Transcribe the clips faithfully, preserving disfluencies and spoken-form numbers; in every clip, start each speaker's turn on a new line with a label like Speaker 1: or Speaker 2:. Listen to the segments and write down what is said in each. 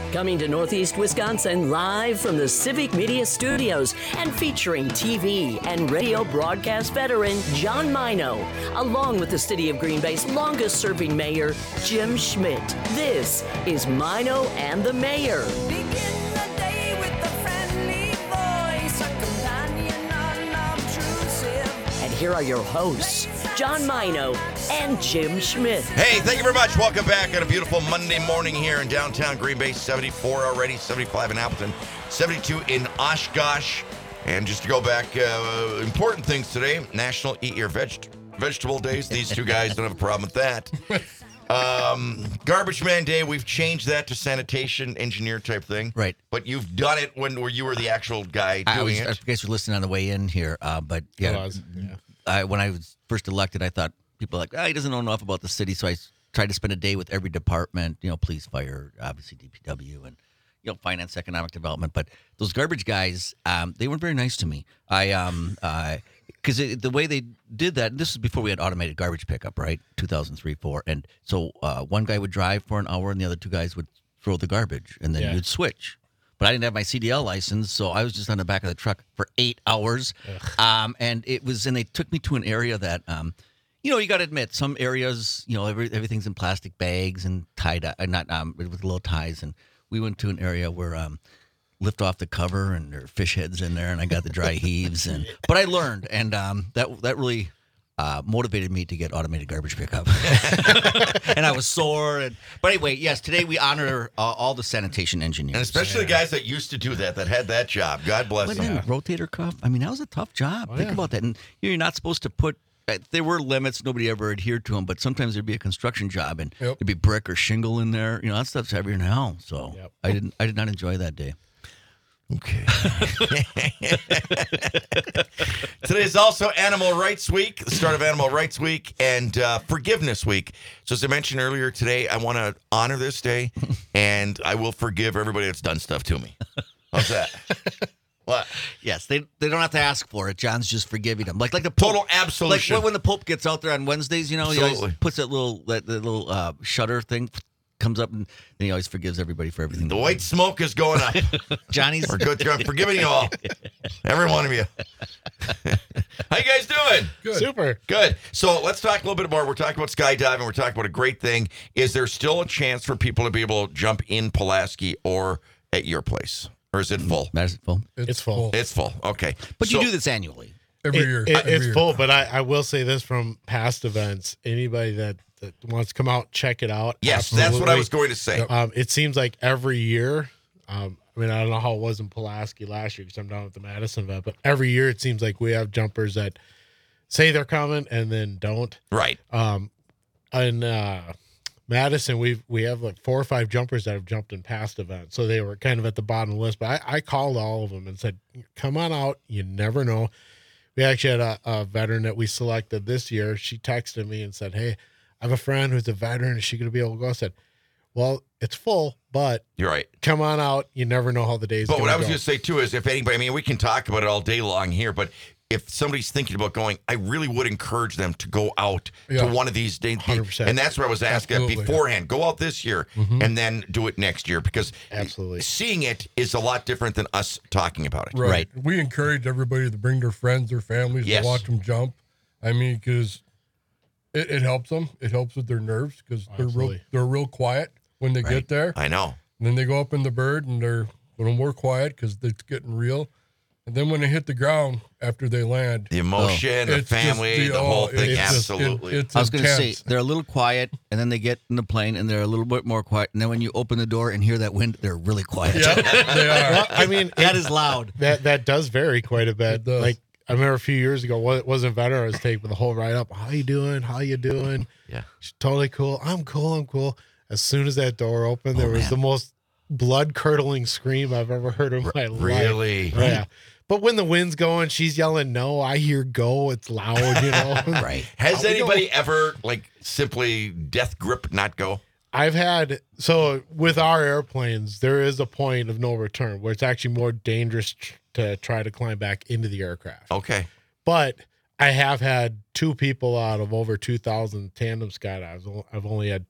Speaker 1: Coming to Northeast Wisconsin live from the Civic Media Studios and featuring T V and radio broadcast veteran John Mino, along with the City of Green Bay's longest-serving mayor, Jim Schmidt. This is Mino and the Mayor.
Speaker 2: Begin the day with a friendly voice, a companion unobtrusive.
Speaker 1: And here are your hosts, John Mino and Jim Schmidt.
Speaker 3: Hey, thank you very much. Welcome back on a beautiful Monday morning here in downtown Green Bay. seventy-four already, seventy-five in Appleton, seventy-two in Oshkosh. And just to go back, uh, important things today, National Eat Your Veg- Vegetable Days. These two guys don't have a problem with that. Um, Garbage Man Day, we've changed that to sanitation engineer type thing.
Speaker 4: Right.
Speaker 3: But you've done it when where you were the actual guy
Speaker 4: I
Speaker 3: doing
Speaker 4: was,
Speaker 3: it.
Speaker 4: I guess you're listening on the way in here, uh, but yeah,
Speaker 5: was, yeah.
Speaker 4: I, when I was first elected, I thought people were like, oh, he doesn't know enough about the city, so I s- tried to spend a day with every department, you know, police, fire, obviously D P W, and you know, finance, economic development. But those garbage guys, um, they weren't very nice to me. I um, because the way they did that, this is before we had automated garbage pickup, right? two thousand three, four, and so uh, one guy would drive for an hour, and the other two guys would throw the garbage, and then
Speaker 5: Yeah.
Speaker 4: you'd switch. But I didn't have my C D L license, so I was just on the back of the truck for eight hours. Um, and it was, and they took me to an area that, um, you know, you got to admit, some areas, you know, every, everything's in plastic bags and tied up, uh, not um, with little ties. And we went to an area where um, lift off the cover and there are fish heads in there, and I got the dry heaves. And but I learned, and um, that that really. Uh, motivated me to get automated garbage pickup, and I was sore. And, but anyway, yes, today we honor uh, all the sanitation engineers,
Speaker 3: And especially the guys that used to do that, that had that job. God bless
Speaker 4: But
Speaker 3: them.
Speaker 4: then rotator cuff. I mean, that was a tough job.
Speaker 5: Oh,
Speaker 4: Think
Speaker 5: yeah.
Speaker 4: about that. And you know, you're not supposed to put. uh, There were limits. Nobody ever adhered to them. But sometimes there'd be a construction job, and
Speaker 5: Yep.
Speaker 4: there'd be brick or shingle in there. You know, that stuff's heavier than hell. So
Speaker 5: Yep.
Speaker 4: I didn't. I did not enjoy that day.
Speaker 3: Okay. Today's also Animal Rights Week, the start of Animal Rights Week, and uh, Forgiveness Week. So as I mentioned earlier today, I want to honor this day, and I will forgive everybody that's done stuff to me. How's that? What?
Speaker 4: Yes, they they don't have to ask for it. John's just forgiving them, like like the Pope.
Speaker 3: Total absolution.
Speaker 4: Like when the Pope gets out there on Wednesdays, you know, he
Speaker 3: Absolutely.
Speaker 4: always puts that little that, that little uh, shutter thing comes up, and then he always forgives everybody for everything.
Speaker 3: The white smoke is going up.
Speaker 4: Johnny's
Speaker 3: We're good. I'm forgiving you all. Every one of you. How you guys doing?
Speaker 5: Good. Super.
Speaker 3: Good. So let's talk a little bit more. We're talking about skydiving. We're talking about a great thing. Is there still a chance for people to be able to jump in Pulaski or at your place? Or is it full?
Speaker 4: Madison full.
Speaker 5: It's full.
Speaker 3: It's full. Okay.
Speaker 4: But
Speaker 3: So-
Speaker 4: you do this annually.
Speaker 6: Every
Speaker 5: It-
Speaker 6: year.
Speaker 5: it-
Speaker 6: Every
Speaker 5: it's
Speaker 6: year.
Speaker 5: full, but I, I will say this from past events. Anybody that, that wants to come out, check it out.
Speaker 3: Yes, that's what I
Speaker 5: absolutely.
Speaker 3: was going to say.
Speaker 5: Um, it seems like every year, um, I mean, I don't know how it was in Pulaski last year because I'm down at the Madison event, but every year it seems like we have jumpers that say they're coming and then don't.
Speaker 3: Right.
Speaker 5: Um, in uh, Madison, we we have like four or five jumpers that have jumped in past events, so they were kind of at the bottom of the list. But I, I called all of them and said, "Come on out. You never know." We actually had a, a veteran that we selected this year. She texted me and said, "Hey, I have a friend who's a veteran. Is she going to be able to go?" I said, "Well, it's full, but
Speaker 3: You're right.
Speaker 5: come on out. You never know how the day's
Speaker 3: But
Speaker 5: going
Speaker 3: what
Speaker 5: to
Speaker 3: I was
Speaker 5: go."
Speaker 3: going to say, too, is if anybody, I mean, we can talk about it all day long here, but if somebody's thinking about going, I really would encourage them to go out
Speaker 6: Yeah.
Speaker 3: to one of these days.
Speaker 5: one hundred percent.
Speaker 3: And that's what I was asking
Speaker 6: Absolutely,
Speaker 3: beforehand. Go out this year and then do it next year because
Speaker 5: Absolutely.
Speaker 3: seeing it is a lot different than us talking about it.
Speaker 6: Right.
Speaker 4: Right.
Speaker 6: We encourage everybody to bring their friends, their families
Speaker 3: Yes.
Speaker 6: to watch them jump. I mean, because it, it helps them. It helps with their nerves because they're real,
Speaker 5: Absolutely.
Speaker 6: they're real quiet when they get there.
Speaker 3: I know.
Speaker 6: And then they go up in the bird and they're a little more quiet because it's getting real. And then when they hit the ground after they land,
Speaker 3: The emotion, the
Speaker 6: it's just
Speaker 3: family, the,
Speaker 6: oh,
Speaker 3: whole thing.
Speaker 6: it's just- it-
Speaker 3: absolutely.
Speaker 6: it's
Speaker 4: I was going to say
Speaker 6: intense.
Speaker 4: they're a little quiet, and then they get in the plane, and they're a little bit more quiet. And then when you open the door and hear that wind, they're really quiet.
Speaker 6: Yeah, they are.
Speaker 5: Well, I mean,
Speaker 4: That
Speaker 5: it-
Speaker 4: is loud.
Speaker 5: that that does vary quite a bit.
Speaker 6: It does.
Speaker 5: Like I remember a few years ago, it wasn't veteran I was taking the whole ride up. How you doing? How you doing?
Speaker 3: Yeah.
Speaker 5: She's totally cool. I'm cool. I'm cool. As soon as that door opened, there was
Speaker 4: man.
Speaker 5: the most blood curdling scream I've ever heard in my life.
Speaker 3: Really?
Speaker 5: Yeah. But when the wind's going, she's yelling, "No!" I hear "Go!" It's loud, you know.
Speaker 4: Right.
Speaker 3: Has
Speaker 5: How we
Speaker 3: anybody ever, like, simply death grip not go?
Speaker 5: I've had so with our airplanes, there is a point of no return where it's actually more dangerous tr- to try to climb back into the aircraft.
Speaker 3: Okay.
Speaker 5: But I have had two people out of over two thousand tandem skydives. I've only had two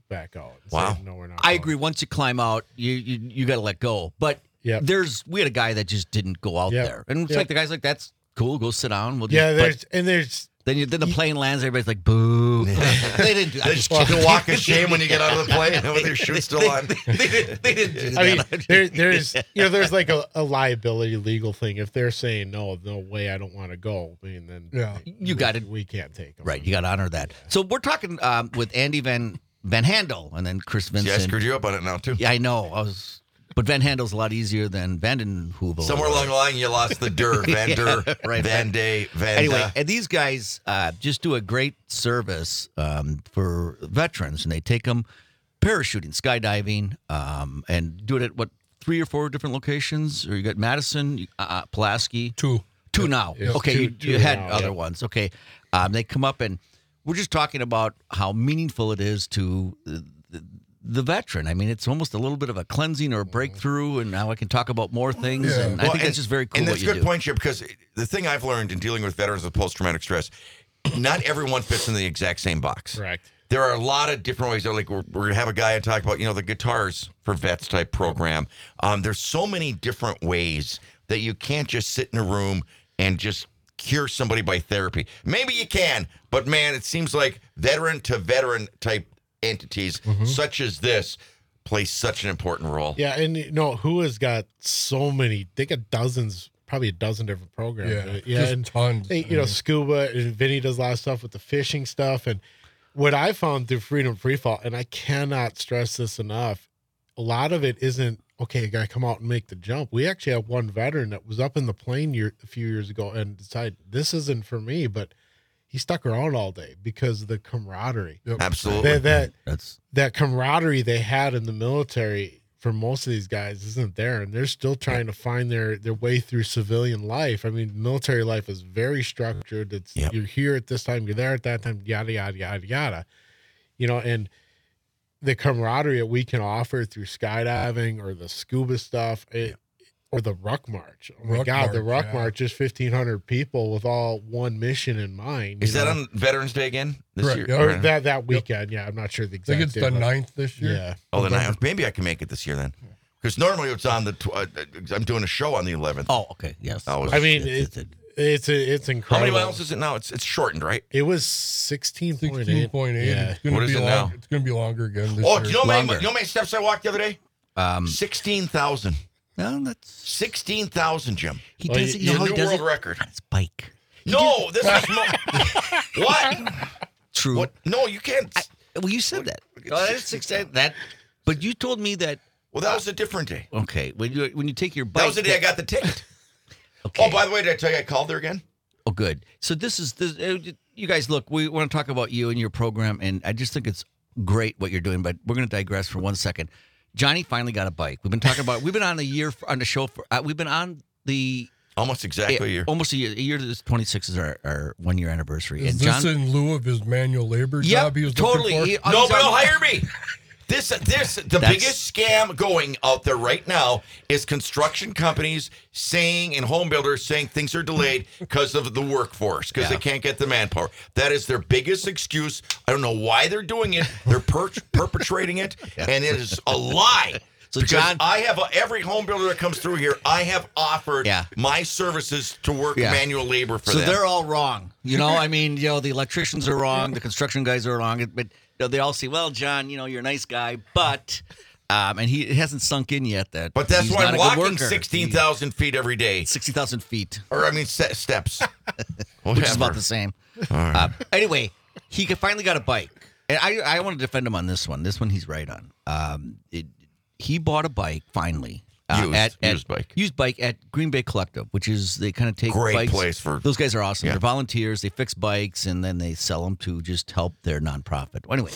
Speaker 5: back out. and
Speaker 3: Wow.
Speaker 5: say, no, we're not.
Speaker 4: I
Speaker 5: going."
Speaker 4: agree. Once you climb out, you you, you got to let go. But
Speaker 5: Yep.
Speaker 4: there's we had a guy that just didn't go out
Speaker 5: Yep.
Speaker 4: there, and it's
Speaker 5: Yep.
Speaker 4: like the guy's like, "That's cool. Go sit down." We'll just,
Speaker 5: Yeah,
Speaker 4: but
Speaker 5: there's and there's
Speaker 4: then you, then the plane lands. Everybody's like, "Boo!" They didn't do that.
Speaker 3: They just take a walk of shame when you get out of the plane with your shoe still on.
Speaker 4: They didn't. They didn't do that.
Speaker 5: I mean, there, there's you know, there's like a, a liability legal thing. If they're saying no, no way, I don't want to go. I mean, then
Speaker 6: Yeah.
Speaker 4: You got it.
Speaker 5: We can't take them.
Speaker 4: Right, you got to honor that. So we're talking um, with Andy Van Van Handel and then Chris
Speaker 3: See, I
Speaker 4: Vincent.
Speaker 3: screwed you up on it now, too.
Speaker 4: Yeah, I know. I was, but Van Handel's a lot easier than Vanden Heuvel.
Speaker 3: Somewhere along the line, you lost the der, Van der,
Speaker 4: right,
Speaker 3: Van
Speaker 4: right.
Speaker 3: Day, Van
Speaker 4: Anyway,
Speaker 3: Da.
Speaker 4: and these guys uh, just do a great service um, for veterans, and they take them parachuting, skydiving, um, and do it at what three or four different locations. Or you got Madison, uh, Pulaski,
Speaker 6: Two.
Speaker 4: two now.
Speaker 5: Yep.
Speaker 4: Okay,
Speaker 5: Two-
Speaker 4: you,
Speaker 5: two
Speaker 4: you had
Speaker 5: now,
Speaker 4: other
Speaker 5: yep.
Speaker 4: ones. Okay, um, they come up and we're just talking about how meaningful it is to the, the, the veteran. I mean, it's almost a little bit of a cleansing or a breakthrough, and now I can talk about more things.
Speaker 6: Yeah.
Speaker 4: And I
Speaker 3: Well,
Speaker 4: think that's just very cool
Speaker 3: And
Speaker 4: what
Speaker 3: that's a
Speaker 4: you
Speaker 3: good
Speaker 4: do.
Speaker 3: point, Chip, because the thing I've learned in dealing with veterans with post-traumatic stress, not everyone fits in the exact same box.
Speaker 5: Correct.
Speaker 3: There are a lot of different ways. Like we're, we're gonna have a guy and talk about, you know, the guitars for vets type program. Um, there's so many different ways that you can't just sit in a room and just cure somebody by therapy. Maybe you can, but man, it seems like veteran to veteran type entities such as this play such an important role.
Speaker 5: Yeah, and you know who has got so many? They got dozens, probably a dozen different programs.
Speaker 6: Yeah.
Speaker 5: Uh, yeah,
Speaker 6: Just
Speaker 5: and
Speaker 6: tons.
Speaker 5: they, you know, scuba and Vinny does a lot of stuff with the fishing stuff. And what I found through Freedom Freefall, and I cannot stress this enough, a lot of it isn't okay. I got to come out and make the jump. We actually have one veteran that was up in the plane year, a few years ago and decided this isn't for me, but he stuck around all day because of the camaraderie.
Speaker 6: Yep.
Speaker 3: Absolutely.
Speaker 5: That that
Speaker 4: That's
Speaker 5: that camaraderie they had in the military for most of these guys isn't there, and they're still trying to find their their way through civilian life. I mean, military life is very structured. It's
Speaker 3: Yep.
Speaker 5: you're here at this time, you're there at that time, yada yada yada yada. You know, and the camaraderie that we can offer through skydiving or the scuba stuff, it, or the Ruck March. Oh my
Speaker 6: Ruck
Speaker 5: God, the
Speaker 6: March,
Speaker 5: Ruck
Speaker 6: yeah.
Speaker 5: March is fifteen hundred people with all one mission in mind.
Speaker 3: Is
Speaker 5: you
Speaker 3: that
Speaker 5: know?
Speaker 3: on Veterans Day again this
Speaker 6: Correct,
Speaker 3: year?
Speaker 6: yeah.
Speaker 5: or that that weekend? Yeah, I'm not sure the
Speaker 6: I
Speaker 5: exact.
Speaker 6: think it's
Speaker 5: day,
Speaker 6: the
Speaker 5: but-
Speaker 6: ninth this year.
Speaker 5: Yeah.
Speaker 3: Oh, the ninth. Maybe I can make it this year then. Because normally it's on the. Tw- uh, I'm doing a show on the eleventh.
Speaker 4: oh, okay, yes.
Speaker 3: Oh,
Speaker 5: I mean,
Speaker 4: It's-
Speaker 5: it,
Speaker 4: it's-
Speaker 5: it's a, it's
Speaker 3: How
Speaker 5: incredible.
Speaker 3: many miles is it now? It's it's shortened, right?
Speaker 5: It was sixteen point
Speaker 6: Sixteen
Speaker 5: eight.
Speaker 6: point eight.
Speaker 5: Yeah.
Speaker 6: It's gonna
Speaker 3: What
Speaker 6: be
Speaker 3: is it
Speaker 6: long,
Speaker 3: now?
Speaker 6: It's gonna be longer again this
Speaker 3: Oh,
Speaker 6: year.
Speaker 3: do you know, how many,
Speaker 4: Longer.
Speaker 3: you know how many steps I walked the other day?
Speaker 4: um,
Speaker 3: Sixteen thousand.
Speaker 4: no, that's
Speaker 3: Sixteen thousand, Jim.
Speaker 4: he
Speaker 5: Well,
Speaker 4: does
Speaker 5: you-
Speaker 4: it. You know
Speaker 3: It's
Speaker 4: how
Speaker 3: a
Speaker 4: he
Speaker 3: new
Speaker 4: does
Speaker 3: world
Speaker 4: it
Speaker 3: record.
Speaker 4: on his bike.
Speaker 3: No, this is mo- what?
Speaker 4: True.
Speaker 3: What? No, you can't.
Speaker 4: I, well, you said that. Oh, that's six, that, that. But you told me that.
Speaker 3: Well, that was a different day.
Speaker 4: Okay, when you when you take your bike.
Speaker 3: That was the day I got the ticket.
Speaker 4: Okay.
Speaker 3: Oh, by the way, did I tell you I called there again?
Speaker 4: Oh, good. So this is this. Uh, you guys, look, we want to talk about you and your program, and I just think it's great what you're doing. But we're going to digress for one second. Johnny finally got a bike. We've been talking about. We've been on the year for, on the show for. Uh, we've been on the
Speaker 3: Almost exactly a year.
Speaker 4: almost a year. A year to this twenty-six is our, our one year anniversary.
Speaker 6: Is
Speaker 4: and
Speaker 6: this
Speaker 4: John,
Speaker 6: in lieu of his manual labor
Speaker 4: Yep,
Speaker 6: job he was
Speaker 4: totally.
Speaker 6: looking
Speaker 4: He-
Speaker 6: for?
Speaker 4: uh,
Speaker 3: No,
Speaker 4: he's
Speaker 3: but
Speaker 4: on-
Speaker 3: he'll hire me. This, this, the
Speaker 4: That's-
Speaker 3: biggest scam going out there right now is construction companies saying and home builders saying things are delayed because of the workforce, because
Speaker 4: Yeah.
Speaker 3: they can't get the manpower. That is their biggest excuse. I don't know why they're doing it. They're per- perpetrating it, and it is a lie.
Speaker 4: So,
Speaker 3: because
Speaker 4: John-
Speaker 3: I have a, every home builder that comes through here, I have offered
Speaker 4: Yeah.
Speaker 3: my services to work
Speaker 4: Yeah.
Speaker 3: manual labor for
Speaker 4: so
Speaker 3: them.
Speaker 4: they're all wrong. You know, I mean, you know, the electricians are wrong, the construction guys are wrong, but you know, they all say, "Well, John, you know, you're a nice guy, but," um, and he it hasn't sunk in yet that.
Speaker 3: But that's
Speaker 4: he's
Speaker 3: why
Speaker 4: not
Speaker 3: I'm
Speaker 4: a good
Speaker 3: walking
Speaker 4: worker.
Speaker 3: sixteen thousand feet every day.
Speaker 4: sixty thousand feet,
Speaker 3: Or, I mean, se- steps.
Speaker 4: which is about
Speaker 3: Whatever.
Speaker 4: the same. Uh, anyway, he could- finally got a bike, and I I want to defend him on this one. This one he's right on. Um, it, he bought a bike finally. Uh,
Speaker 3: Used,
Speaker 4: at, at,
Speaker 3: used bike.
Speaker 4: Used bike at Green Bay Collective, which is they kind of take
Speaker 3: Great
Speaker 4: bikes.
Speaker 3: place for-
Speaker 4: those guys are awesome.
Speaker 3: Yeah.
Speaker 4: They're volunteers. They fix bikes and then they sell them to just help their nonprofit. Well, anyway,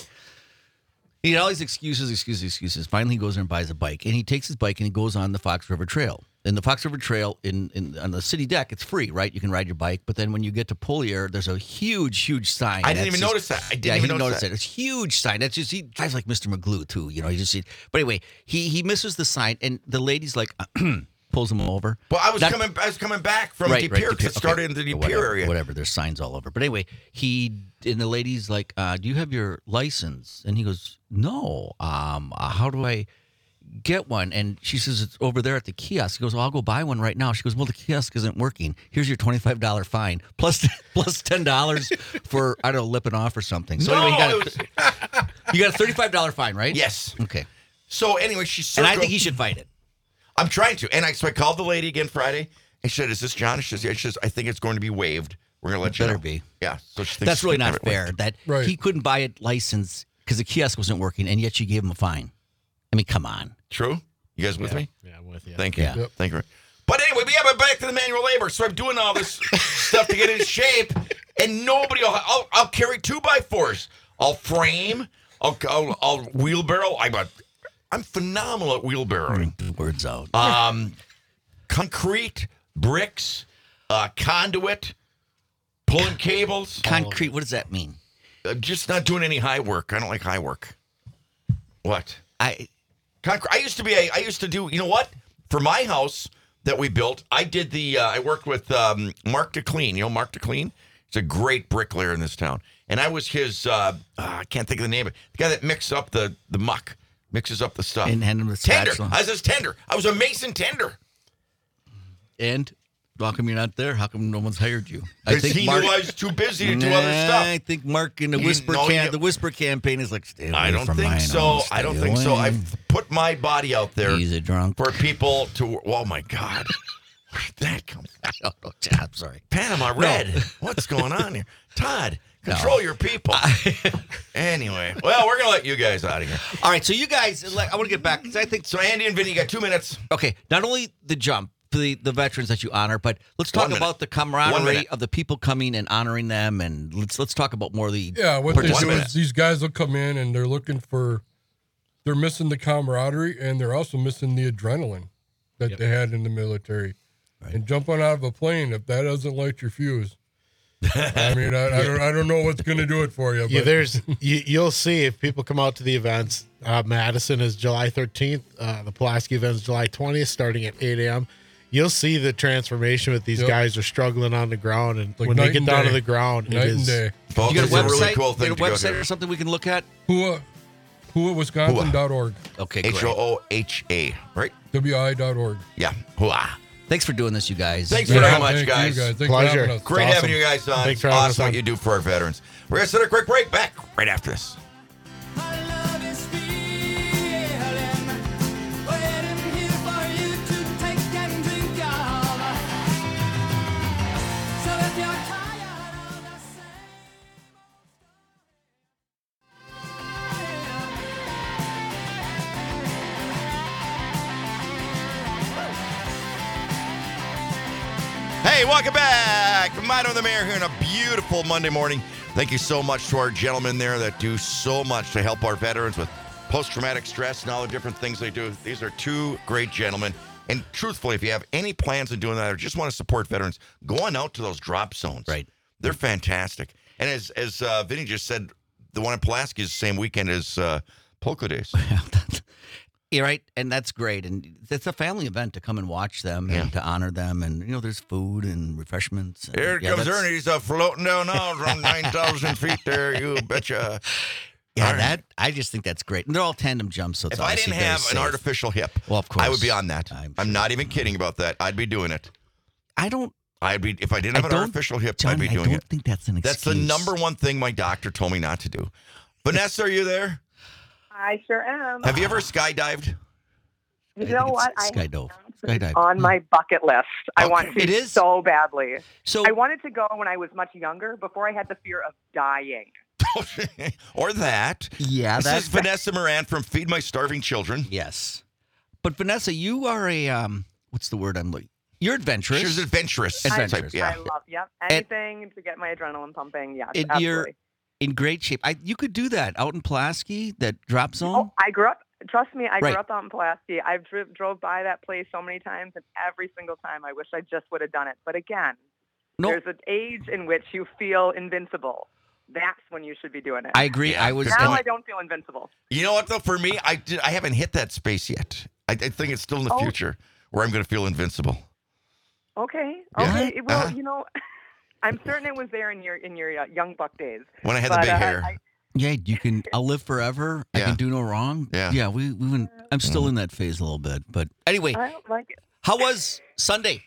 Speaker 4: he had all these excuses, excuses, excuses. Finally, he goes there and buys a bike, and he takes his bike and he goes on the Fox River Trail. And the Fox River Trail in, in on the city deck, it's free, right? You can ride your bike, but then when you get to Polier, there's a huge, huge sign.
Speaker 3: I didn't
Speaker 4: That's
Speaker 3: even
Speaker 4: just-
Speaker 3: notice that. I didn't
Speaker 4: yeah,
Speaker 3: even
Speaker 4: he
Speaker 3: notice
Speaker 4: noticed
Speaker 3: that.
Speaker 4: it. It's a huge sign. That's just he drives like Mister McGlue too. You know, you just see. But anyway, he he misses the sign, and the lady's like, pulls them over.
Speaker 3: Well, I was
Speaker 4: That-
Speaker 3: coming. I was coming back from
Speaker 4: right,
Speaker 3: De
Speaker 4: right,
Speaker 3: Pere
Speaker 4: De
Speaker 3: because
Speaker 4: Pere.
Speaker 3: it started
Speaker 4: Okay.
Speaker 3: in the De Pere
Speaker 4: whatever,
Speaker 3: area.
Speaker 4: Whatever. There's signs all over. But anyway, he and the lady's like, uh, "Do you have your license?" And he goes, "No. Um, uh, how do I get one?" And she says, "It's over there at the kiosk." He goes, "Well, I'll go buy one right now." She goes, "Well, the kiosk isn't working. Here's your twenty-five dollars fine plus plus ten dollars for I don't know lipping off or something." So
Speaker 3: No,
Speaker 4: anyway, you got,
Speaker 3: it was-
Speaker 4: a, you got a thirty-five dollars fine, right?
Speaker 3: Yes.
Speaker 4: Okay.
Speaker 3: So anyway, she
Speaker 4: And
Speaker 3: circled.
Speaker 4: I think he should fight it.
Speaker 3: I'm trying to. And I so I called the lady again Friday. And she said, "Is this John?" She says, "Yeah." She says, "I think it's going to be waived. We're going to let you
Speaker 4: Better
Speaker 3: know."
Speaker 4: be.
Speaker 3: Yeah. So she thinks
Speaker 4: That's really
Speaker 3: she's gonna
Speaker 4: not
Speaker 3: have it
Speaker 4: fair.
Speaker 3: waived.
Speaker 4: That
Speaker 6: Right.
Speaker 4: he couldn't buy a license because the kiosk wasn't working, and yet you gave him a fine. I mean, come on.
Speaker 3: True. You guys with me?
Speaker 5: Yeah, I'm with you.
Speaker 3: Thank you.
Speaker 4: Yeah.
Speaker 6: Yep.
Speaker 3: Thank you. But anyway, we have it back to the manual labor. So I'm doing all this stuff to get in shape, and nobody will. I'll, I'll carry two by fours. I'll frame. I'll, I'll, I'll wheelbarrow. I'm a, I'm phenomenal at wheelbarrowing.
Speaker 4: Words out.
Speaker 3: Um, concrete, bricks, uh, conduit, pulling cables.
Speaker 4: Concrete. What does that mean?
Speaker 3: I'm just not doing any high work. I don't like high work. What?
Speaker 4: I
Speaker 3: Concrete. I used to be a. I used to do. You know what? For my house that we built, I did the. Uh, I worked with um, Mark DeClean. You know Mark DeClean? He's a great bricklayer in this town, and I was his. Uh, uh, I can't think of the name of it. The guy that mixes up the the muck, mixes up the stuff.
Speaker 4: And hand him the
Speaker 3: tender.
Speaker 4: spatula.
Speaker 3: I was his tender. I was a mason tender.
Speaker 4: and how come you're not there? How come no one's hired you?
Speaker 3: Because he knew I was too busy to do other
Speaker 4: Nah,
Speaker 3: stuff.
Speaker 4: I think Mark in the
Speaker 3: You
Speaker 4: whisper
Speaker 3: know,
Speaker 4: can
Speaker 3: you-
Speaker 4: the whisper campaign is like, stay away
Speaker 3: I don't
Speaker 4: from
Speaker 3: think
Speaker 4: mine,
Speaker 3: so.
Speaker 4: I'll
Speaker 3: I don't
Speaker 4: stay
Speaker 3: think so.
Speaker 4: away.
Speaker 3: I've put my body out there
Speaker 4: He's a drunk.
Speaker 3: for people to. Oh my God, where did that come from?
Speaker 4: I don't know. I'm sorry.
Speaker 3: Panama Red. What's going on here? Todd, control your people. Anyway, well, we're going to let you guys out of here.
Speaker 4: All right, so you guys, like, I want to get back because I think
Speaker 3: So, Andy and Vinny, you got two minutes.
Speaker 4: okay. Not only the jump, the the veterans that you honor, but let's talk
Speaker 3: One minute.
Speaker 4: about the
Speaker 3: One
Speaker 4: camaraderie
Speaker 3: minute.
Speaker 4: of the people coming and honoring them, and let's let's talk about more of the
Speaker 6: Yeah, what they
Speaker 3: One
Speaker 6: do
Speaker 3: minute.
Speaker 6: is these guys will come in and they're looking for, they're missing the camaraderie and they're also missing the adrenaline that they had in the military. And jumping out of a plane, if that doesn't light your fuse, I mean, I, I don't, I don't know what's going to do it for you. But
Speaker 5: Yeah, there's you, you'll see if people come out to the events. Uh, Madison is July thirteenth. Uh, the Pulaski event is July twentieth, starting at eight a.m. You'll see the transformation with these
Speaker 6: Yep.
Speaker 5: guys are struggling on the ground, and
Speaker 6: Like
Speaker 5: when they
Speaker 6: night
Speaker 5: get
Speaker 6: and
Speaker 5: down
Speaker 6: day.
Speaker 5: to the ground, it
Speaker 6: night and
Speaker 5: is
Speaker 6: day.
Speaker 3: Folks,
Speaker 4: you got a
Speaker 3: it's a
Speaker 4: website,
Speaker 3: really cool thing
Speaker 4: you
Speaker 3: to
Speaker 4: got a
Speaker 3: go
Speaker 4: website
Speaker 3: to.
Speaker 4: or something we can look at.
Speaker 6: Hua, Hua Wisconsin dot org.
Speaker 4: Okay, great.
Speaker 3: H O O H A, right?
Speaker 6: W I dot org.
Speaker 3: Yeah. Hooah.
Speaker 4: Thanks for doing this, you guys.
Speaker 3: Thanks
Speaker 6: Yeah,
Speaker 3: very much,
Speaker 6: thank
Speaker 3: guys.
Speaker 6: You guys. Thanks
Speaker 5: Pleasure.
Speaker 6: For having us.
Speaker 3: Great
Speaker 5: It's
Speaker 3: having
Speaker 5: awesome.
Speaker 3: you guys on.
Speaker 5: Thanks for having us
Speaker 3: awesome what
Speaker 5: on.
Speaker 3: you do for our veterans. We're going to set a quick break. Back right after this.
Speaker 2: My love is feeling, waiting here for you to take and drink of. So if you're tired of the same.
Speaker 3: Hey, welcome back. Mino the Mayor here on a beautiful Monday morning. Thank you so much to our gentlemen there that do so much to help our veterans with post-traumatic stress and all the different things they do. These are two great gentlemen. And truthfully, if you have any plans of doing that or just want to support veterans, go on out to those drop zones.
Speaker 4: Right.
Speaker 3: They're fantastic. And as as uh, Vinny just said, the one in Pulaski is the same weekend as uh, Polka Days.
Speaker 4: Yeah, right, and that's great, and it's a family event to come and watch them
Speaker 3: Yeah.
Speaker 4: and to honor them, and you know, there's food and refreshments. And,
Speaker 3: Here
Speaker 4: yeah,
Speaker 3: comes
Speaker 4: that's-
Speaker 3: Ernie. He's uh, floating down now from nine thousand feet there. You betcha.
Speaker 4: Yeah,
Speaker 3: All right.
Speaker 4: that I just think that's great, and they're all tandem jumps, so it's
Speaker 3: If I
Speaker 4: obviously
Speaker 3: didn't
Speaker 4: very
Speaker 3: have an
Speaker 4: safe.
Speaker 3: artificial hip,
Speaker 4: Well, of
Speaker 3: I would
Speaker 4: course.
Speaker 3: be on that.
Speaker 4: I'm
Speaker 3: I'm,
Speaker 4: sure.
Speaker 3: not even kidding about that. I'd be doing it.
Speaker 4: I don't.
Speaker 3: I'd be if I didn't have
Speaker 4: I
Speaker 3: an
Speaker 4: don't-
Speaker 3: artificial hip,
Speaker 4: John,
Speaker 3: I'd be
Speaker 4: I
Speaker 3: doing
Speaker 4: don't
Speaker 3: it.
Speaker 4: think that's an excuse.
Speaker 3: That's the number one thing my doctor told me not to do. Vanessa, are you there?
Speaker 7: I sure am.
Speaker 3: Have you ever skydived?
Speaker 7: You
Speaker 4: I
Speaker 7: know
Speaker 4: think
Speaker 7: what?
Speaker 4: it's
Speaker 7: I
Speaker 4: skydive. Skydive.
Speaker 7: on my bucket list. I
Speaker 3: Okay.
Speaker 7: want to
Speaker 4: It is?
Speaker 7: so badly.
Speaker 4: So
Speaker 7: I wanted to go when I was much younger, before I had the fear of dying.
Speaker 3: Or that?
Speaker 4: yeah,
Speaker 3: This
Speaker 4: that's
Speaker 3: is Vanessa Moran from Feed My Starving Children.
Speaker 4: yes. But Vanessa, you are a um. What's the word I'm looking? You're adventurous.
Speaker 3: She was adventurous.
Speaker 4: Adventurous.
Speaker 3: Type, yeah.
Speaker 7: I love, yep, anything to get my adrenaline pumping. Yes,
Speaker 4: And you're-
Speaker 7: absolutely.
Speaker 4: in great shape. I you could do that out in Pulaski, that drop zone.
Speaker 7: Oh, I grew up. Trust me, I
Speaker 4: Right.
Speaker 7: grew up out in Pulaski. I've dri- drove by that place so many times, and every single time, I wish I just would have done it. But again,
Speaker 4: no,
Speaker 7: there's an age in which you feel invincible. That's when you should be doing it.
Speaker 4: I agree.
Speaker 3: Yeah.
Speaker 4: I was.
Speaker 7: now
Speaker 4: and-
Speaker 7: I don't feel invincible.
Speaker 3: You know what though? For me, I did. I haven't hit that space yet. I, I think it's still in the
Speaker 7: Oh.
Speaker 3: future. where I'm going to feel invincible.
Speaker 7: Okay.
Speaker 3: Yeah.
Speaker 7: Okay. Well,
Speaker 3: Uh-huh.
Speaker 7: you know, I'm certain it was there in your in your uh, young buck days.
Speaker 3: When I had
Speaker 7: But,
Speaker 3: the big
Speaker 7: uh,
Speaker 3: hair.
Speaker 7: I,
Speaker 4: Yeah, you can. I'll live forever. I
Speaker 3: Yeah.
Speaker 4: can do no wrong.
Speaker 3: Yeah.
Speaker 4: yeah. We we went. I'm still in that phase a little bit, but anyway,
Speaker 7: I don't like it.
Speaker 4: how was Sunday?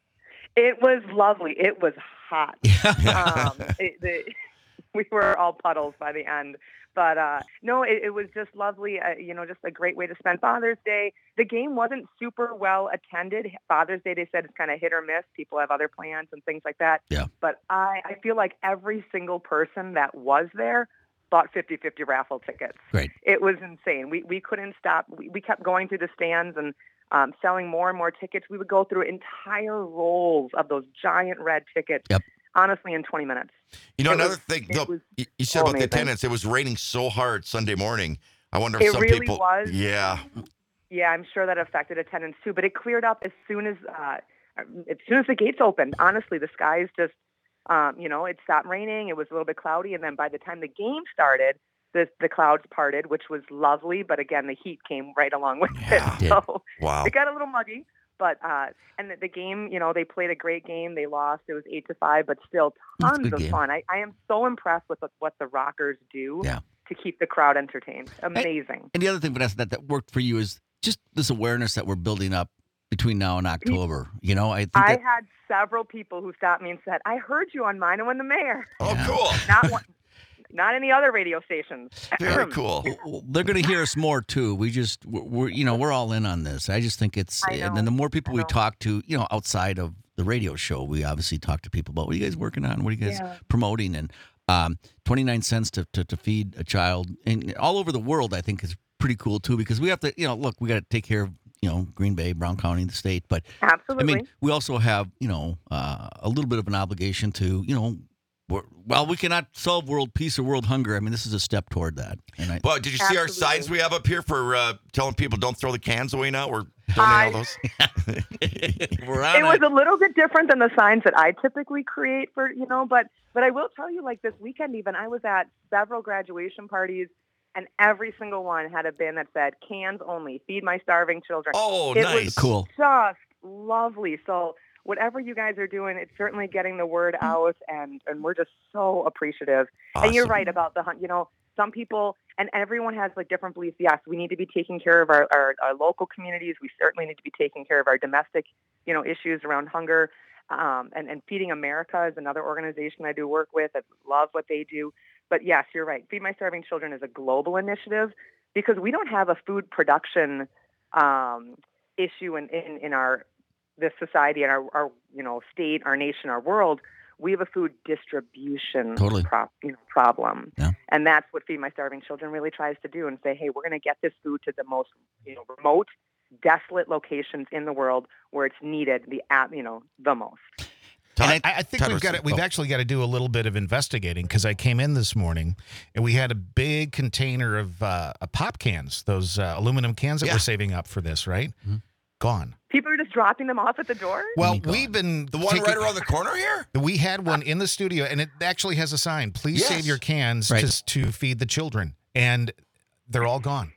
Speaker 7: It was lovely. It was hot. um, it, the, we were all puddles by the end. But uh, no, it, it was just lovely. Uh, you know, just a great way to spend Father's Day. The game wasn't super well attended. Father's Day, they said, it's kind of hit or miss. People have other plans and things like that.
Speaker 4: Yeah.
Speaker 7: But I, I feel like every single person that was there bought fifty-fifty raffle tickets.
Speaker 4: Great.
Speaker 7: It was insane. We we couldn't stop. We, we kept going through the stands and um, selling more and more tickets. We would go through entire rolls of those giant red tickets.
Speaker 4: Yep.
Speaker 7: Honestly, in twenty minutes.
Speaker 3: You know,
Speaker 7: It
Speaker 3: another
Speaker 7: was-
Speaker 3: thing,
Speaker 7: it
Speaker 3: though,
Speaker 7: was
Speaker 3: you you said
Speaker 7: so
Speaker 3: about the
Speaker 7: amazing.
Speaker 3: attendance, it was raining so hard Sunday morning. I wonder if
Speaker 7: It
Speaker 3: some
Speaker 7: really
Speaker 3: people.
Speaker 7: was.
Speaker 3: Yeah.
Speaker 7: Yeah, I'm sure that affected attendance too. But it cleared up as soon as uh, as soon as the gates opened. Honestly, the skies just, um, you know, it stopped raining. It was a little bit cloudy, and then by the time the game started, the the clouds parted, which was lovely. But again, the heat came right along with
Speaker 3: Yeah.
Speaker 7: it, so
Speaker 3: Wow.
Speaker 7: it got a little muggy. But uh, and the, the game, you know, they played a great game. They lost. It was eight to five, but still
Speaker 4: That's a
Speaker 7: tons
Speaker 4: good
Speaker 7: of
Speaker 4: game.
Speaker 7: fun. I, I am so impressed with the, what the Rockers do
Speaker 4: Yeah.
Speaker 7: to keep the crowd entertained. Amazing.
Speaker 4: And the other thing, Vanessa, that that worked for you is just this awareness that we're building up between now and October. You know, I think
Speaker 7: I
Speaker 4: that,
Speaker 7: had several people who stopped me and said, "I heard you on Mino and the Mayor."
Speaker 3: Oh,
Speaker 4: Yeah.
Speaker 3: cool.
Speaker 7: Not one, not any other radio stations.
Speaker 3: Very cool.
Speaker 4: well, they're going to hear us more too. We just, we're, we're, you know, we're all in on this. I just think it's,
Speaker 7: I
Speaker 4: and
Speaker 7: know.
Speaker 4: then the more people
Speaker 7: I
Speaker 4: we
Speaker 7: know.
Speaker 4: talk to, you know, outside of the radio show, we obviously talk to people about what are you guys working on, what are you guys
Speaker 7: Yeah.
Speaker 4: promoting, and um, twenty-nine cents to, to to feed a child, and all over the world, I think is pretty cool too, because we have to, you know, look, we got to take care of, you know, Green Bay, Brown County, the state, but
Speaker 7: Absolutely.
Speaker 4: I mean, we also have, you know, uh, a little bit of an obligation to, you know, we're, well, we cannot solve world peace or world hunger. I mean, this is a step toward that. And I,
Speaker 3: But did you see our
Speaker 7: Absolutely.
Speaker 3: signs we have up here for uh, telling people don't throw the cans away now? We're donating
Speaker 7: I-
Speaker 3: all those.
Speaker 4: we're on
Speaker 7: it was
Speaker 4: it.
Speaker 7: a little bit different than the signs that I typically create for, you know, but but I will tell you, like this weekend even, I was at several graduation parties, and every single one had a bin that said "cans only, feed my starving children."
Speaker 3: Oh,
Speaker 7: It was
Speaker 3: nice.
Speaker 4: Cool.
Speaker 7: Just lovely. So whatever you guys are doing, it's certainly getting the word out, and and we're just so appreciative. And you're
Speaker 3: Awesome.
Speaker 7: right about the hunt. You know, some people and everyone has like different beliefs. Yes, we need to be taking care of our, our, our local communities. We certainly need to be taking care of our domestic, you know, issues around hunger. Um, and, and Feeding America is another organization I do work with. I love what they do. But yes, you're right. Feed My Starving Children is a global initiative because we don't have a food production um, issue in, in, in our this society and our, our you know state, our nation, our world. We have a food distribution
Speaker 4: Totally.
Speaker 7: pro- you know, problem.
Speaker 4: Yeah.
Speaker 7: And that's what Feed My Starving Children really tries to do and say, hey, we're going to get this food to the most you know, remote, desolate locations in the world where it's needed the app, you know, the most.
Speaker 3: Todd-
Speaker 8: And I, I think
Speaker 3: Todd
Speaker 8: we've
Speaker 3: was-
Speaker 8: got to, we've
Speaker 3: oh.
Speaker 8: actually got to do a little bit of investigating because I came in this morning and we had a big container of uh, uh, pop cans, those uh, aluminum cans that
Speaker 3: Yeah.
Speaker 8: we're saving up for this, right? Gone.
Speaker 7: People are just dropping them off at the door.
Speaker 8: Well,
Speaker 4: mean, gone?
Speaker 8: we've been
Speaker 3: The one
Speaker 8: taking-
Speaker 3: right around the corner here?
Speaker 8: We had one in the studio, and it actually has a sign: "Please
Speaker 3: Yes.
Speaker 8: save your cans
Speaker 4: Right.
Speaker 8: to, to feed the children." And they're all gone.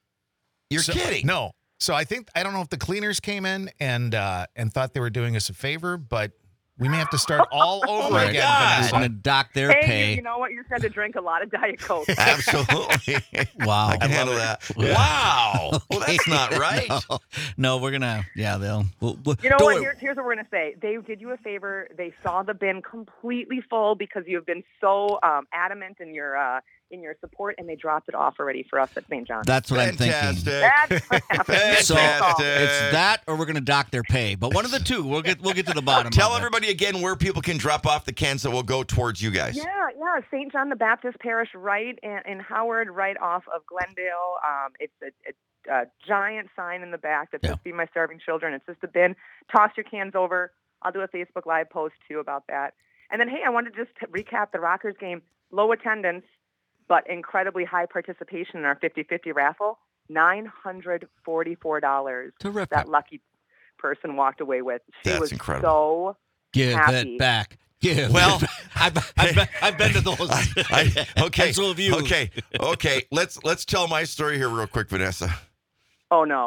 Speaker 3: You're
Speaker 8: So-
Speaker 3: kidding.
Speaker 8: No. So I think I don't know if the cleaners came in and uh, and thought they were doing us a favor, but we may have to start all over
Speaker 3: my
Speaker 8: again.
Speaker 3: God.
Speaker 8: Vanessa.
Speaker 4: We're going to dock their
Speaker 7: hey,
Speaker 4: pay.
Speaker 7: You, you know what? You're going to drink a lot of Diet Coke.
Speaker 3: Absolutely.
Speaker 4: Wow.
Speaker 3: I can handle that.
Speaker 4: Yeah.
Speaker 3: Wow. Well, that's not right.
Speaker 4: No, no, we're gonna. Yeah, they'll. We'll, we'll,
Speaker 7: You know
Speaker 4: don't
Speaker 7: what?
Speaker 4: worry.
Speaker 7: Here, here's what we're going to say. They did you a favor. They saw the bin completely full because you have been so um, adamant in your uh, in your support, and they dropped it off already for us at Saint John's.
Speaker 4: That's what I'm thinking.
Speaker 3: Fantastic.
Speaker 7: That's what happened.
Speaker 4: So
Speaker 3: Fantastic.
Speaker 4: it's that, or we're gonna dock their pay. But one of the two. We'll get. We'll get to the bottom.
Speaker 3: Tell
Speaker 4: of it.
Speaker 3: everybody again where people can drop off the cans that will go towards you guys.
Speaker 7: Yeah, yeah. Saint John the Baptist Parish, right in, in Howard, right off of Glendale. Um, it's a, a, a giant sign in the back that says
Speaker 4: Yeah.
Speaker 7: "Feed My Starving Children." It's just a bin. Toss your cans over. I'll do a Facebook Live post too about that. And then, hey, I wanted to just recap the Rockers game. Low attendance, but incredibly high participation in our fifty-fifty raffle. nine hundred forty-four dollars.
Speaker 4: Terrific.
Speaker 7: That lucky person walked away with. She
Speaker 3: That's
Speaker 7: was
Speaker 3: incredible.
Speaker 7: so
Speaker 4: Give
Speaker 7: happy.
Speaker 4: it back. Give.
Speaker 3: Well,
Speaker 4: it back. I've, I've, been, I've been to those.
Speaker 3: I, okay.
Speaker 4: And so have you.
Speaker 3: Okay. Okay. Let's let's tell my story here real quick, Vanessa.
Speaker 7: Oh no.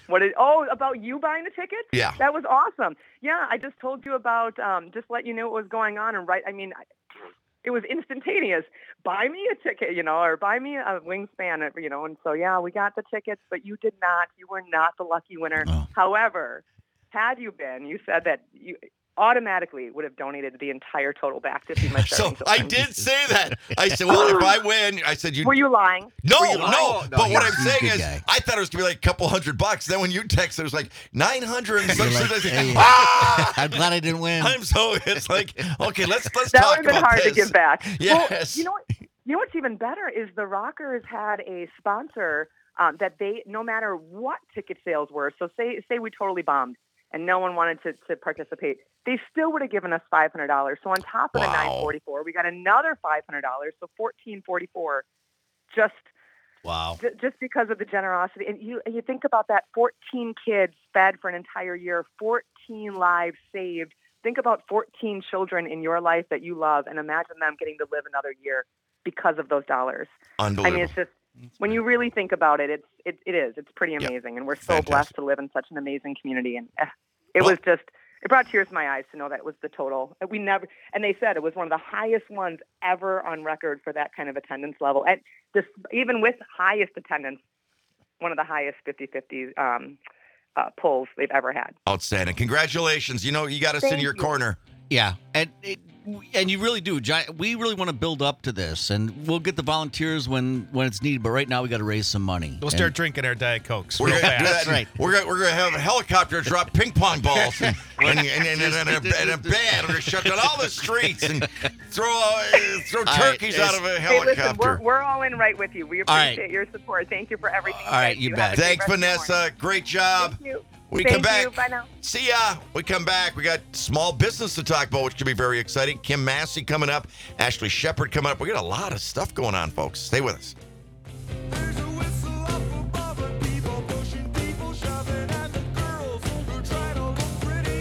Speaker 7: What is? Oh, about you buying the ticket?
Speaker 3: Yeah.
Speaker 7: That was awesome. Yeah, I just told you about. Um, just let you know what was going on, and right. I mean, it was instantaneous. Buy me a ticket, you know, or buy me a Wingspan, you know. And so yeah, we got the tickets, but you did not. You were not the lucky winner.
Speaker 4: Oh.
Speaker 7: However, had you been, you said that you automatically would have donated the entire total back to Feed My
Speaker 3: So
Speaker 7: Starving
Speaker 3: I
Speaker 7: Children.
Speaker 3: did say that. I said, well, if I win, I said you.
Speaker 7: Were you lying?
Speaker 3: No,
Speaker 7: Were you
Speaker 3: no,
Speaker 7: lying?
Speaker 4: No,
Speaker 3: But what
Speaker 4: he's-
Speaker 3: I'm
Speaker 4: he's a
Speaker 3: saying
Speaker 4: good
Speaker 3: is,
Speaker 4: guy.
Speaker 3: I thought it was gonna be like a couple hundred bucks. Then when you texted, it was like nine hundred and
Speaker 4: You're
Speaker 3: something.
Speaker 4: like,
Speaker 3: I said,
Speaker 4: hey.
Speaker 3: ah!
Speaker 4: I'm glad I didn't win.
Speaker 3: I'm so it's like okay, let's let's
Speaker 7: That
Speaker 3: talk
Speaker 7: would have been
Speaker 3: about
Speaker 7: hard
Speaker 3: this.
Speaker 7: to give back.
Speaker 3: Yes.
Speaker 7: Well, you know what? You know what's even better is the Rockers had a sponsor um, that they, no matter what ticket sales were. So say say we totally bombed and no one wanted to, to participate, they still would have given us five hundred dollars. So on top of
Speaker 3: Wow.
Speaker 7: the nine forty-four, we got another five hundred dollars, so fourteen forty-four, just
Speaker 4: Wow.
Speaker 7: j- just because of the generosity. And you and you think about that, fourteen kids fed for an entire year, fourteen lives saved. Think about fourteen children in your life that you love, and imagine them getting to live another year because of those dollars. I
Speaker 3: Unbelievable.
Speaker 7: mean, it's just when you really think about it, it's it, it is. It's pretty
Speaker 3: Yeah.
Speaker 7: amazing, and we're so
Speaker 3: Fantastic.
Speaker 7: blessed to live in such an amazing community. And eh, it
Speaker 3: Well-
Speaker 7: was just it brought tears to my eyes to know that was the total. We never, and they said it was one of the highest ones ever on record for that kind of attendance level. And this, even with highest attendance, one of the highest fifty-fifty um, uh, polls they've ever had.
Speaker 3: Outstanding. Congratulations. You know, you got us in
Speaker 7: Thank
Speaker 3: your
Speaker 7: you.
Speaker 3: corner.
Speaker 4: Yeah, and it, and you really do. Gi- We really want to build up to this, and we'll get the volunteers when when it's needed. But right now, we got to raise some money.
Speaker 8: We'll
Speaker 4: And-
Speaker 8: start drinking our Diet Cokes
Speaker 3: We're
Speaker 8: real
Speaker 3: gonna do
Speaker 8: fast.
Speaker 3: that. and
Speaker 4: right.
Speaker 3: We're gonna we're gonna have a helicopter drop ping pong balls and and, and, and, and, and, a, and a band. We're gonna shut down all the streets and throw uh, throw
Speaker 4: right,
Speaker 3: turkeys out
Speaker 4: it's-
Speaker 3: of a
Speaker 7: Hey, listen,
Speaker 3: helicopter.
Speaker 7: we're, we're all in right with you. We
Speaker 4: All right.
Speaker 7: appreciate your support. Thank you for everything.
Speaker 4: All right,
Speaker 7: guys
Speaker 4: you
Speaker 7: do.
Speaker 4: bet.
Speaker 7: Have a great
Speaker 3: Thanks,
Speaker 7: rest of your morning.
Speaker 3: Vanessa. Great job.
Speaker 7: Thank you.
Speaker 3: We
Speaker 7: Thank
Speaker 3: come back.
Speaker 7: you. Bye now.
Speaker 3: See ya. We come back. We got small business to talk about, which could be very exciting. Kim Massey coming up. Ashley Shepard coming up. We got a lot of stuff going on, folks. Stay with us.
Speaker 2: There's a whistle up above and people pushing, people shoving, and the girls who try to look pretty.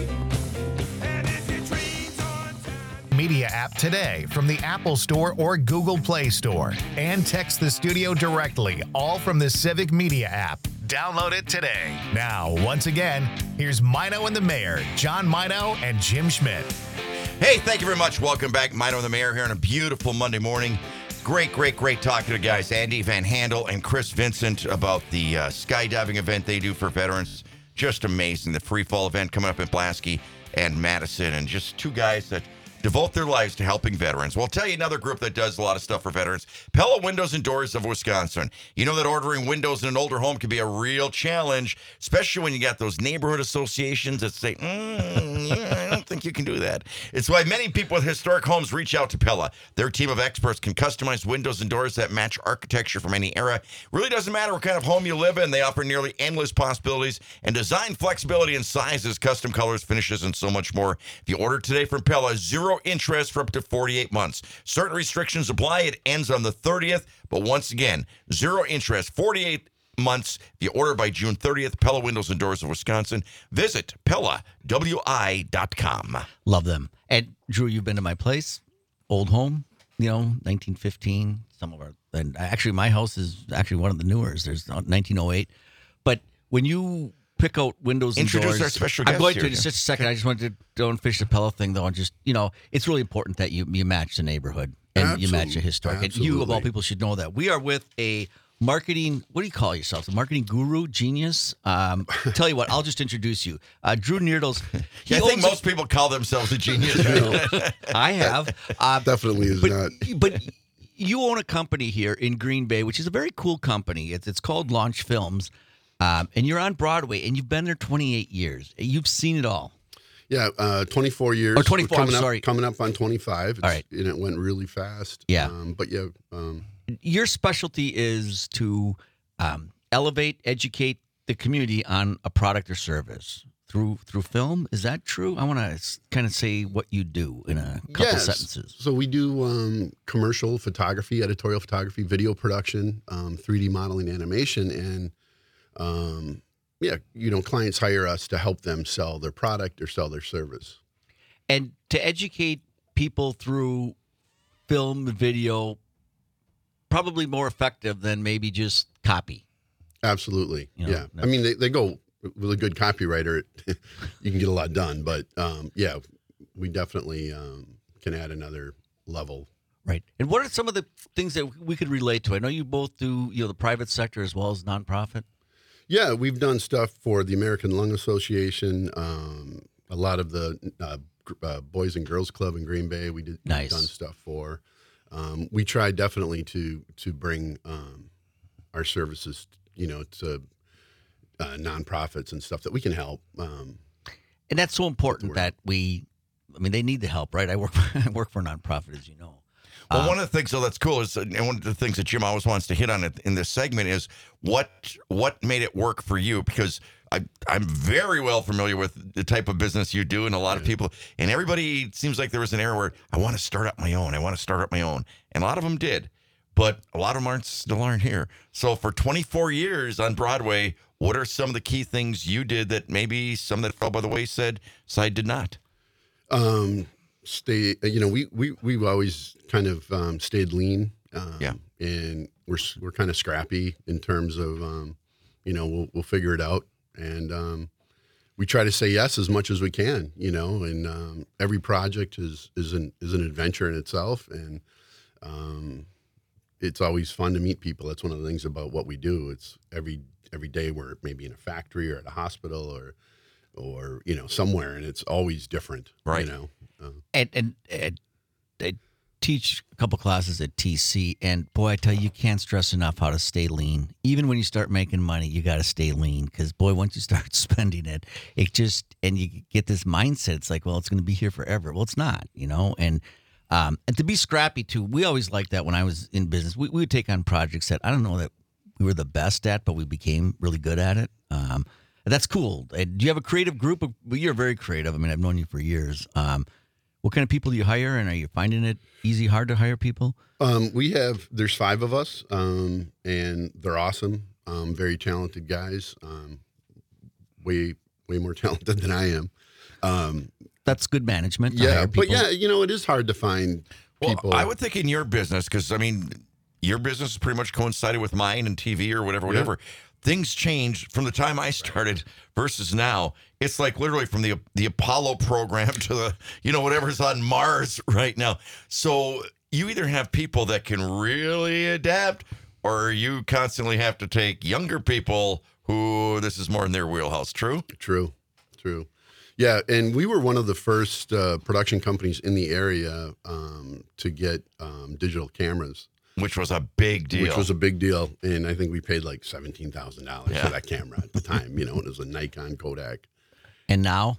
Speaker 2: And if your dreams on time.
Speaker 8: Media app today from the Apple Store or Google Play Store. And text the studio directly, all from the Civic Media app. Download it today. Now, once again, here's Mino and the Mayor, John Mino and Jim Schmidt.
Speaker 3: Hey, thank you very much. Welcome back. Mino and the Mayor here on a beautiful Monday morning. Great, great, great talking to guys Andy Van Handel and Chris Vincent about the uh, skydiving event they do for veterans. Just amazing. The free fall event coming up in Pulaski and Madison, and just two guys that devote their lives to helping veterans. Well, I'll tell you another group that does a lot of stuff for veterans. Pella Windows and Doors of Wisconsin. You know that ordering windows in an older home can be a real challenge, especially when you got those neighborhood associations that say, mm, yeah, I don't think you can do that. It's why many people with historic homes reach out to Pella. Their team of experts can customize windows and doors that match architecture from any era. Really doesn't matter what kind of home you live in. They offer nearly endless possibilities and design flexibility in sizes, custom colors, finishes, and so much more. If you order today from Pella, zero interest for up to forty-eight months. Certain restrictions apply. It ends on the thirtieth. But once again, zero interest, forty-eight months. If you order by June thirtieth, Pella Windows and Doors of Wisconsin. Visit Pella W I dot com.
Speaker 4: Love them. And Drew, you've been to my place, old home, you know, nineteen fifteen. Some of our, and actually, my house is actually one of the newers. There's nineteen oh eight. But when you pick out windows and
Speaker 3: Introduce
Speaker 4: doors,
Speaker 3: our special
Speaker 4: I'm
Speaker 3: guest
Speaker 4: going
Speaker 3: here,
Speaker 4: to in just a second. I just wanted to don't finish the Pella thing though, and just you know, it's really important that you you match the neighborhood and you match the historic. And you of all people should know that we are with a marketing. What do you call yourself? A marketing guru, genius. Um, tell you what, I'll just introduce you, uh, Drew Neerdles. He
Speaker 3: Yeah, I think
Speaker 4: owns a-
Speaker 3: most people call themselves a genius.
Speaker 4: I have. Uh,
Speaker 9: Definitely is
Speaker 4: but,
Speaker 9: not.
Speaker 4: but you own a company here in Green Bay, which is a very cool company. It's it's called Launch Films, um, and you're on Broadway, and you've been there twenty-eight years. You've seen it all.
Speaker 9: Yeah, uh, twenty-four years.
Speaker 4: Or twenty-four,
Speaker 9: We're coming
Speaker 4: I'm
Speaker 9: up,
Speaker 4: sorry.
Speaker 9: Coming up on twenty-five. It's,
Speaker 4: All right.
Speaker 9: And it went really fast.
Speaker 4: Yeah.
Speaker 9: Um, but yeah, um,
Speaker 4: Your specialty is to um, elevate, educate the community on a product or service through through film. Is that true? I want to kind of say what you do in a couple
Speaker 9: yes.
Speaker 4: sentences.
Speaker 9: So we do um, commercial photography, editorial photography, video production, um, three D modeling, animation, and um, yeah, you know, clients hire us to help them sell their product or sell their service.
Speaker 4: And to educate people through film, video, probably more effective than maybe just copy.
Speaker 9: Absolutely.
Speaker 4: You know,
Speaker 9: yeah. I mean, they, they go with a good copywriter, it, you can get a lot done. But um, yeah, we definitely um, can add another level.
Speaker 4: Right. And what are some of the things that we could relate to? I know you both do, you know, the private sector as well as nonprofit.
Speaker 9: Yeah, we've done stuff for the American Lung Association, um, a lot of the uh, gr- uh, Boys and Girls Club in Green Bay. We did
Speaker 4: Nice.
Speaker 9: we've done stuff for. Um, we try definitely to to bring um, our services, you know, to uh, nonprofits and stuff that we can help. Um,
Speaker 4: And that's so important
Speaker 9: word.
Speaker 4: that we, I mean, they need the help, right? I work for, I work for a nonprofit, as you know.
Speaker 3: Well,
Speaker 4: Um,
Speaker 3: one of the things, so that's cool, is, and one of the things that Jim always wants to hit on it in this segment is what what made it work for you? Because I, I'm very well familiar with the type of business you do, and a lot of people, and everybody it seems like there was an era where I want to start up my own, I want to start up my own, and a lot of them did, but a lot of them aren't still aren't here. So for twenty-four years on Broadway, what are some of the key things you did that maybe some that fell by the wayside side did not?
Speaker 9: um, stay, you know, we we we've always kind of um, stayed lean. Um,
Speaker 3: Yeah.
Speaker 9: and we're s- we're kind of scrappy in terms of, um, you know, we'll we'll figure it out, and um, we try to say yes as much as we can, you know, and um, every project is is an is an adventure in itself, and um, it's always fun to meet people. That's one of the things about what we do. It's every every day we're maybe in a factory or at a hospital or or you know somewhere, and it's always different,
Speaker 3: Right.
Speaker 9: You know, uh,
Speaker 4: and, and, and I teach a couple classes at T C, and boy, I tell you, you can't stress enough how to stay lean. Even when you start making money, you got to stay lean because, boy, once you start spending it, it just, and you get this mindset, it's like, well, it's going to be here forever. Well, it's not, you know, and um, and to be scrappy too, we always liked that when I was in business. We, we would take on projects that I don't know that we were the best at, but we became really good at it. Um, and that's cool. Uh, Do you have a creative group? Of, well, you're very creative. I mean, I've known you for years. Um, what kind of people do you hire, and are you finding it easy, hard to hire people?
Speaker 9: Um, we have, there's five of us, um, and they're awesome, um, very talented guys, um, way, way more talented than I am. Um,
Speaker 4: That's good management. To
Speaker 9: yeah,
Speaker 4: hire
Speaker 9: but
Speaker 4: people.
Speaker 9: yeah, you know, it is hard to find
Speaker 3: Well,
Speaker 9: people.
Speaker 3: I would think in your business, because I mean, your business is pretty much coincided with mine and T V or whatever, whatever. Things changed from the time I started versus now. It's like literally from the the Apollo program to the, you know, whatever's on Mars right now. So you either have people that can really adapt, or you constantly have to take younger people who this is more in their wheelhouse. True?
Speaker 9: True, true. Yeah, and we were one of the first uh, production companies in the area um, to get um, digital cameras,
Speaker 3: Which was a big deal.
Speaker 9: which was a big deal. And I think we paid like seventeen thousand dollars
Speaker 3: Yeah.
Speaker 9: for that camera at the time. You know, it was a Nikon Kodak.
Speaker 4: And now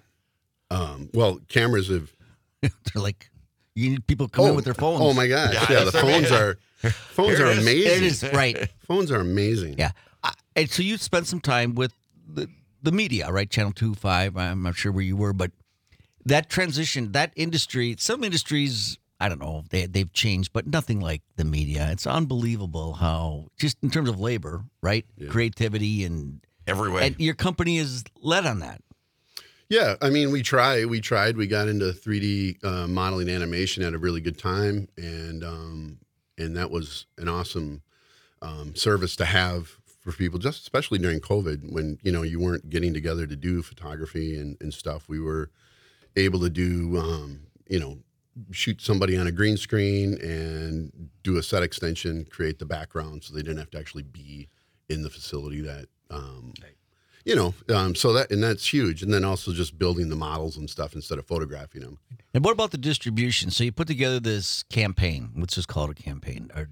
Speaker 9: Um, well, cameras have.
Speaker 4: they're like, you need people to come in with their phones.
Speaker 9: Oh my gosh!
Speaker 3: Yeah,
Speaker 9: Yeah, the
Speaker 3: that's
Speaker 9: phones
Speaker 3: amazing.
Speaker 9: are phones
Speaker 3: Here
Speaker 9: are
Speaker 3: it is.
Speaker 9: amazing.
Speaker 4: It is right.
Speaker 9: Phones are amazing.
Speaker 4: Yeah. I, and so you spent some time with the, the media, right? Channel two, five. I'm not sure where you were, but that transition, that industry, some industries, I don't know, they, they've changed, but nothing like the media. It's unbelievable how, just in terms of labor, right? Creativity and,
Speaker 3: Every way.
Speaker 4: and your company is led on that.
Speaker 9: Yeah, I mean, we try. We tried. We got into three D uh, modeling animation at a really good time, and um, and that was an awesome um, service to have for people, just especially during COVID when you know you weren't getting together to do photography and, and stuff. We were able to do um, you know shoot somebody on a green screen and do a set extension, create the background, so they didn't have to actually be in the facility that. Um, You know, um, so that and that's huge, and then also just building the models and stuff instead of photographing them.
Speaker 4: And what about the distribution? So you put together this campaign. Let's just call it a campaign. Are,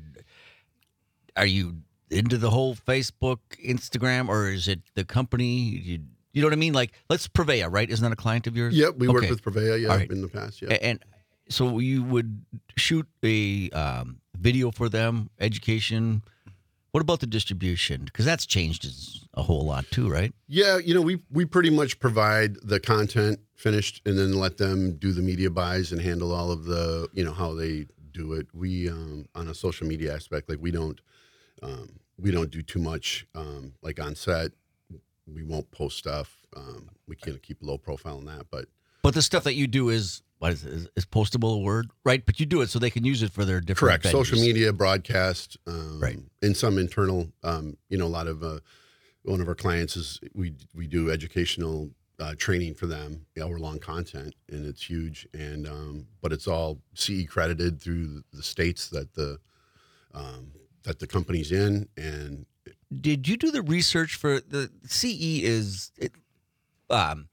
Speaker 4: are you into the whole Facebook, Instagram, or is it the company? You, you know what I mean? Like, let's Prevea, right? Isn't that a client of yours?
Speaker 9: Yep, we worked
Speaker 4: Okay.
Speaker 9: with Prevea, yeah,
Speaker 4: All right.
Speaker 9: in the past. Yeah,
Speaker 4: A- And so you would shoot a um, video for them, education. What about the distribution? Because that's changed as a whole lot too, right?
Speaker 9: yeah. You know, we we pretty much provide the content finished, and then let them do the media buys and handle all of the you know how they do it. We um, on a social media aspect, like we don't um, we don't do too much um, like on set. We won't post stuff. Um, we can't keep low profile on that, but
Speaker 4: But the stuff that you do is what is it? Is, is postable a word, right? But you do it so they can use it for their different
Speaker 9: correct
Speaker 4: venues.
Speaker 9: social media broadcast, um,
Speaker 4: Right.
Speaker 9: and some internal. Um, you know, a lot of uh, one of our clients is we we do educational uh, training for them, hour long content, and it's huge. And um, but it's all C E credited through the states that the um, that the company's in. And
Speaker 4: Did you do the research for the C E? Is it, um,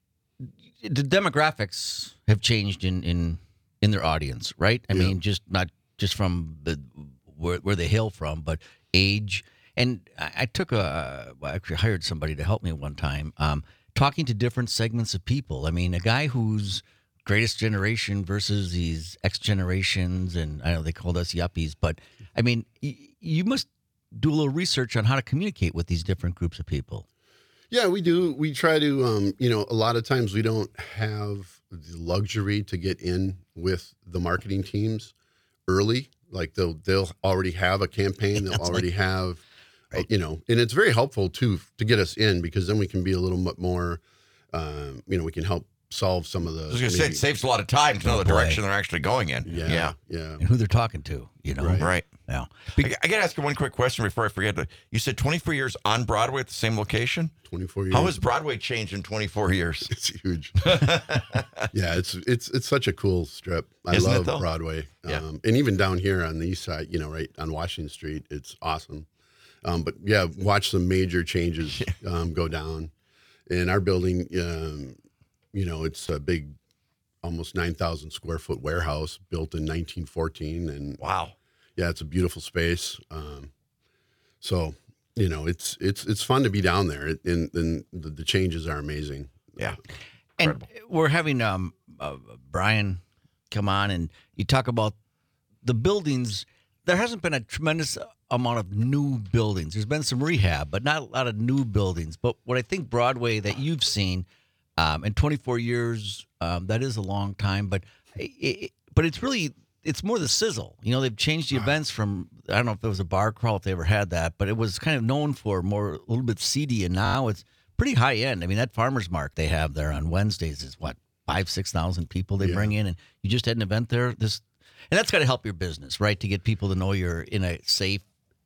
Speaker 4: the demographics have changed in, in in their audience, right? I
Speaker 9: Yeah.
Speaker 4: mean, just not just from the where, where they hail from, but age. And I, I took a, well, I actually hired somebody to help me one time, um, talking to different segments of people. I mean, a guy who's greatest generation versus these X generations, and I know they called us yuppies, but I mean, y- you must do a little research on how to communicate with these different groups of people.
Speaker 9: yeah, we do. We try to, um, you know, a lot of times we don't have the luxury to get in with the marketing teams early. Like they'll they'll already have a campaign. They'll
Speaker 4: It's
Speaker 9: already
Speaker 4: like-
Speaker 9: have, uh, you know, and it's very helpful too to get us in, because then we can be a little bit more, um, you know, we can help solve some of the.
Speaker 3: I was going to
Speaker 9: I
Speaker 3: say,
Speaker 9: mean,
Speaker 3: it saves a lot of time to know the
Speaker 4: boy.
Speaker 3: direction they're actually going in.
Speaker 9: yeah,
Speaker 3: Yeah.
Speaker 9: yeah,
Speaker 4: And who they're talking to, you know?
Speaker 9: Right.
Speaker 3: Right.
Speaker 4: Yeah.
Speaker 3: I, I got to ask you one quick question before I forget. You said twenty-four years on Broadway at the same location.
Speaker 9: twenty-four years.
Speaker 3: How has Broadway changed in twenty-four years?
Speaker 9: It's huge. Yeah, it's it's it's such a cool strip. I
Speaker 3: Isn't it,
Speaker 9: love
Speaker 3: though?
Speaker 9: Broadway.
Speaker 3: Yeah.
Speaker 9: Um, and even down here on the east side, you know, right on Washington Street, it's awesome. Um, but yeah, watch some major changes um, go down. In our building, um, you know, it's a big, almost nine thousand square foot warehouse built in nineteen fourteen, and
Speaker 3: Wow.
Speaker 9: yeah, it's a beautiful space. Um, so you know, it's it's it's fun to be down there, It- and, and the, the changes are amazing.
Speaker 3: Yeah.
Speaker 4: And we're having um uh, Brian come on, and you talk about the buildings. There hasn't been a tremendous amount of new buildings. There's been some rehab, but not a lot of new buildings. But what I think Broadway that you've seen um, in twenty-four years, um, that is a long time. But it, it, but it's really it's more the sizzle. You know, they've changed the events from, I don't know if it was a bar crawl, if they ever had that, but it was kind of known for more, a little bit seedy, and now it's pretty high end. I mean, that farmer's market they have there on Wednesdays is what, five, six thousand people they
Speaker 9: Yeah.
Speaker 4: bring in, and you just had an event there. This, and that's got to help your business, right? To get people to know you're in a safe,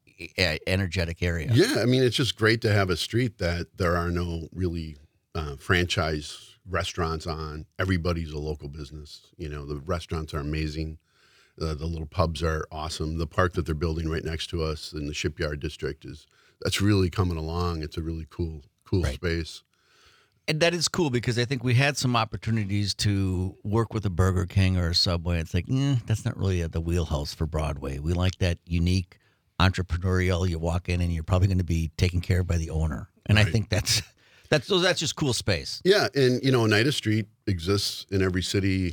Speaker 4: e- energetic area.
Speaker 9: Yeah, I mean, it's just great to have a street that there are no really uh, franchise restaurants on. Everybody's a local business. You know, the restaurants are amazing. Uh, the little pubs are awesome. The park that they're building right next to us in the Shipyard District is that's really coming along. It's a really cool, cool
Speaker 4: Right.
Speaker 9: space.
Speaker 4: And that is cool because I think we had some opportunities to work with a Burger King or a Subway. It's like, eh, that's not really at the wheelhouse for Broadway. We like that unique entrepreneurial. You walk in and you're probably going to be taken care of by the owner. And I
Speaker 9: Right.
Speaker 4: think that's that's so that's just cool space.
Speaker 9: Yeah, and you know, Oneida Street exists in every city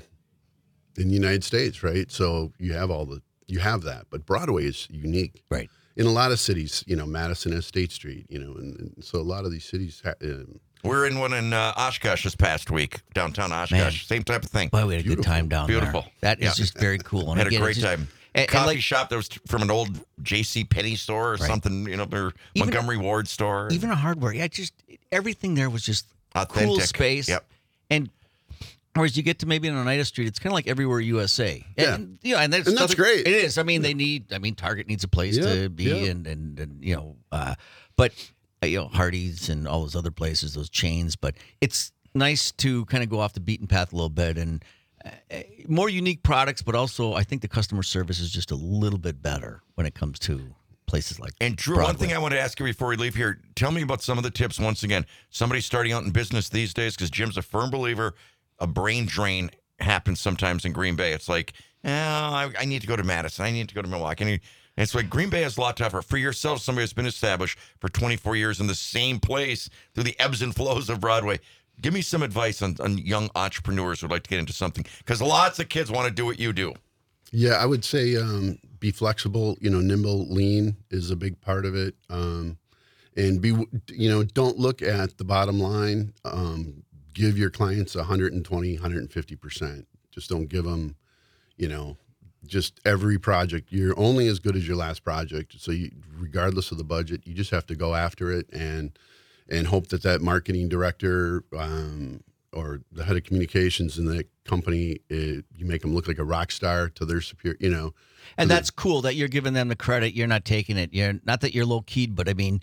Speaker 9: in the United States, right? So you have all the you have that, but Broadway is unique.
Speaker 4: Right.
Speaker 9: In a lot of cities, you know, Madison has State Street, you know, and, and so a lot of these cities. Ha- um,
Speaker 3: We're in one in uh, Oshkosh this past week, downtown Oshkosh. Same type of thing.
Speaker 4: Boy, we had a good time down
Speaker 3: Beautiful.
Speaker 4: there. That is
Speaker 3: Yeah.
Speaker 4: just very cool. And
Speaker 3: Had
Speaker 4: again,
Speaker 3: a
Speaker 4: it's
Speaker 3: great
Speaker 4: just-
Speaker 3: time.
Speaker 4: And, and
Speaker 3: Coffee
Speaker 4: like,
Speaker 3: shop that was from an old J C Penney store or
Speaker 4: Right.
Speaker 3: something, you know, or
Speaker 4: Even-
Speaker 3: Montgomery Ward store.
Speaker 4: even a hardware. Yeah, just everything there was just cool
Speaker 3: Authentic.
Speaker 4: space.
Speaker 3: Yep.
Speaker 4: And whereas you get to maybe on Oneida Street, it's kind of like everywhere U S A.
Speaker 9: Yeah.
Speaker 4: And, you know, and that's,
Speaker 9: And that's
Speaker 4: nothing-
Speaker 9: great.
Speaker 4: It is. I mean, they need. I mean, Target needs a place
Speaker 9: Yeah,
Speaker 4: to be,
Speaker 9: yeah.
Speaker 4: and, and and you know, uh, but uh, you know, Hardee's and all those other places, those chains. But it's nice to kind of go off the beaten path a little bit and. Uh, more unique products, but also I think the customer service is just a little bit better when it comes to places like
Speaker 3: And Drew, one
Speaker 4: Broadway.
Speaker 3: thing I want to ask you before we leave here, tell me about some of the tips once again. Somebody starting out in business these days, because Jim's a firm believer, a brain drain happens sometimes in Green Bay. It's like, oh, I, I need to go to Madison. I need to go to Milwaukee. I need, and it's like Green Bay is a lot tougher. For yourself, somebody that's been established for twenty-four years in the same place through the ebbs and flows of Broadway. Give me some advice on, on young entrepreneurs who'd like to get into something, because lots of kids want to do what you do.
Speaker 9: Yeah, I would say um, be flexible. You know, nimble, lean is a big part of it. Um, and be, you know, don't look at the bottom line. Um, give your clients one hundred twenty, one hundred fifty percent. Just don't give them, you know, just every project. You're only as good as your last project. So you, regardless of the budget, you just have to go after it and and hope that that marketing director um, or the head of communications in the company, it, you make them look like a rock star to their superior, you know.
Speaker 4: And
Speaker 9: So
Speaker 4: that's cool that you're giving them the credit. You're not taking it. You're not that you're low keyed, but I mean,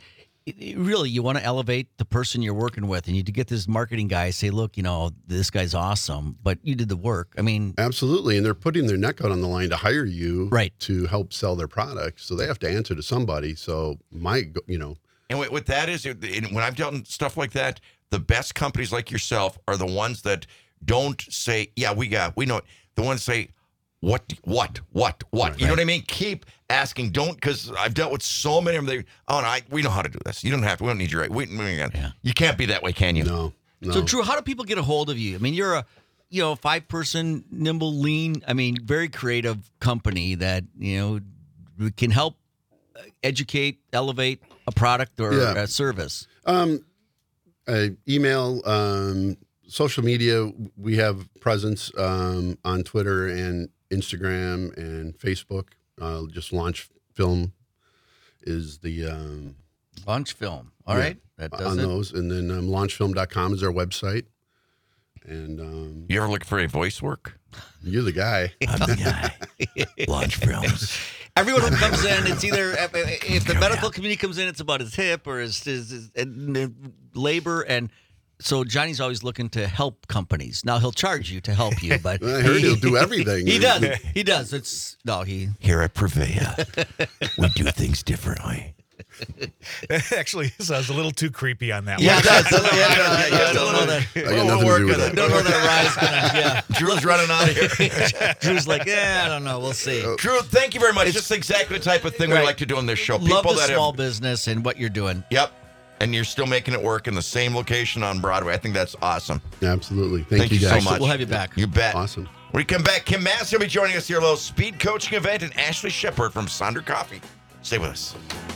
Speaker 4: it- it really, you want to elevate the person you're working with, and you to get this marketing guy say, "Look, you know, this guy's awesome, but you did the work." I mean,
Speaker 9: Absolutely. And they're putting their neck out on the line to hire you
Speaker 4: Right.
Speaker 9: to help sell their product. So they have to answer to somebody. So my, go- you know,
Speaker 3: And what, what that is, it- and when I've done stuff like that, the best companies like yourself are the ones that don't say, "Yeah, we got, we know it." The ones say, "What, what, what, what?" You know what I mean? Keep asking. Don't, because I've dealt with so many of them. They, oh, no, I, we know how to do this. You don't have to. We don't need your right. We, we,
Speaker 4: Yeah.
Speaker 3: You can't be that way, can you?
Speaker 9: no, no.
Speaker 4: so Drew, how do people get a hold of you? I mean, you're a, you know, five person, nimble, lean. I mean, very creative company that you know can help educate, elevate a product or
Speaker 9: Yeah.
Speaker 4: a service.
Speaker 9: Um, uh, email, um, social media. We have presence um, on Twitter and Instagram and Facebook. Uh, just Launch Film is the um,
Speaker 4: Launch film. All
Speaker 9: yeah,
Speaker 4: right, that does
Speaker 9: on
Speaker 4: it.
Speaker 9: those, and then um, launch film dot com is our website. And um,
Speaker 3: You ever look for any voice work?
Speaker 9: you're the guy.
Speaker 3: I'm the guy. Launch films.
Speaker 4: Everyone who comes in, it's either if, if the medical community comes in, it's about his hip or his, his, his and labor, and so Johnny's always looking to help companies. Now he'll charge you to help you, but
Speaker 9: I heard he'll do everything.
Speaker 4: He does. He does. It's no he.
Speaker 3: Here at Prevea, we do things differently.
Speaker 10: Actually sounds a little too creepy on that
Speaker 4: Yeah,
Speaker 10: one.
Speaker 4: it does. Yeah, yeah, yeah,
Speaker 3: I
Speaker 4: don't know that.
Speaker 9: I got nothing to do with that.
Speaker 4: Don't know that rise. Gonna, yeah,
Speaker 3: Drew's running out of here.
Speaker 4: Drew's like, yeah, I don't know. We'll see.
Speaker 3: Drew, thank you very much. Just exactly the type of thing we
Speaker 4: Right.
Speaker 3: like to do on this show. People
Speaker 4: Love the
Speaker 3: that
Speaker 4: small
Speaker 3: have,
Speaker 4: business and what you're doing.
Speaker 3: Yep. And you're still making it work in the same location on Broadway. I think that's awesome.
Speaker 9: Absolutely. Thank,
Speaker 3: Thank
Speaker 9: you
Speaker 3: you so
Speaker 9: guys.
Speaker 3: much.
Speaker 4: We'll have you back.
Speaker 3: You bet.
Speaker 9: Awesome.
Speaker 3: When we come back, Kim Massey will be joining us here at a little speed coaching event, and Ashley Shepard from Sonder Coffee. Stay with us.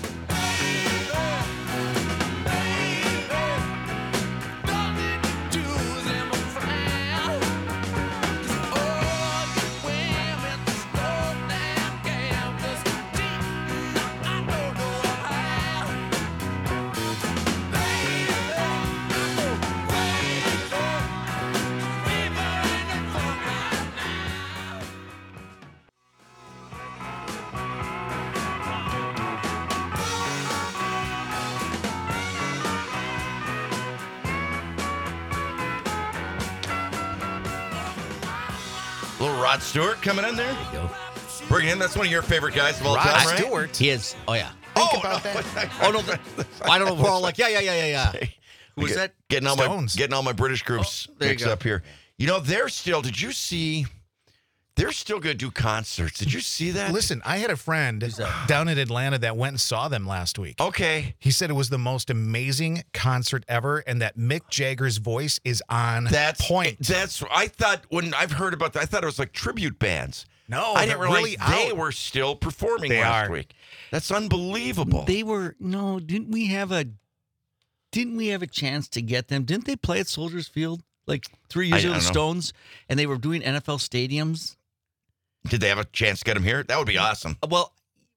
Speaker 3: Little Rod Stewart coming in there.
Speaker 4: There you go.
Speaker 3: Bring in. That's one of your favorite guys of all
Speaker 10: Rod
Speaker 3: time, right?
Speaker 10: Stewart.
Speaker 4: He is. Oh yeah.
Speaker 3: Oh,
Speaker 10: about
Speaker 3: no.
Speaker 10: that.
Speaker 4: Oh no. the- I don't know. We're all like, yeah, yeah, yeah, yeah, yeah. Who was
Speaker 3: Get-
Speaker 4: that?
Speaker 3: Getting all my
Speaker 10: Stones.
Speaker 3: getting all my British groups
Speaker 4: Oh, there you
Speaker 3: mixed
Speaker 4: go.
Speaker 3: up here. You know, they're still. Did you see? They're still going to do concerts. Did you see that?
Speaker 10: Listen, I had a friend
Speaker 4: that?
Speaker 10: down in Atlanta that went and saw them last week.
Speaker 3: Okay.
Speaker 10: He said it was the most amazing concert ever, and that Mick Jagger's voice is on
Speaker 3: That's
Speaker 10: point.
Speaker 3: That's. I thought when I've heard about that, I thought it was like tribute bands.
Speaker 10: No,
Speaker 3: I didn't
Speaker 10: they're
Speaker 3: realize
Speaker 10: really
Speaker 3: they
Speaker 10: out.
Speaker 3: were still performing
Speaker 10: They
Speaker 3: last
Speaker 10: are.
Speaker 3: week. That's unbelievable.
Speaker 4: They were no. Didn't we have a? Didn't we have a chance to get them? Didn't they play at Soldiers Field like three years
Speaker 3: I-
Speaker 4: ago?
Speaker 3: I
Speaker 4: The
Speaker 3: don't know.
Speaker 4: Stones, and they were doing N F L stadiums.
Speaker 3: Did they have a chance to get them here? That would be awesome.
Speaker 4: Well,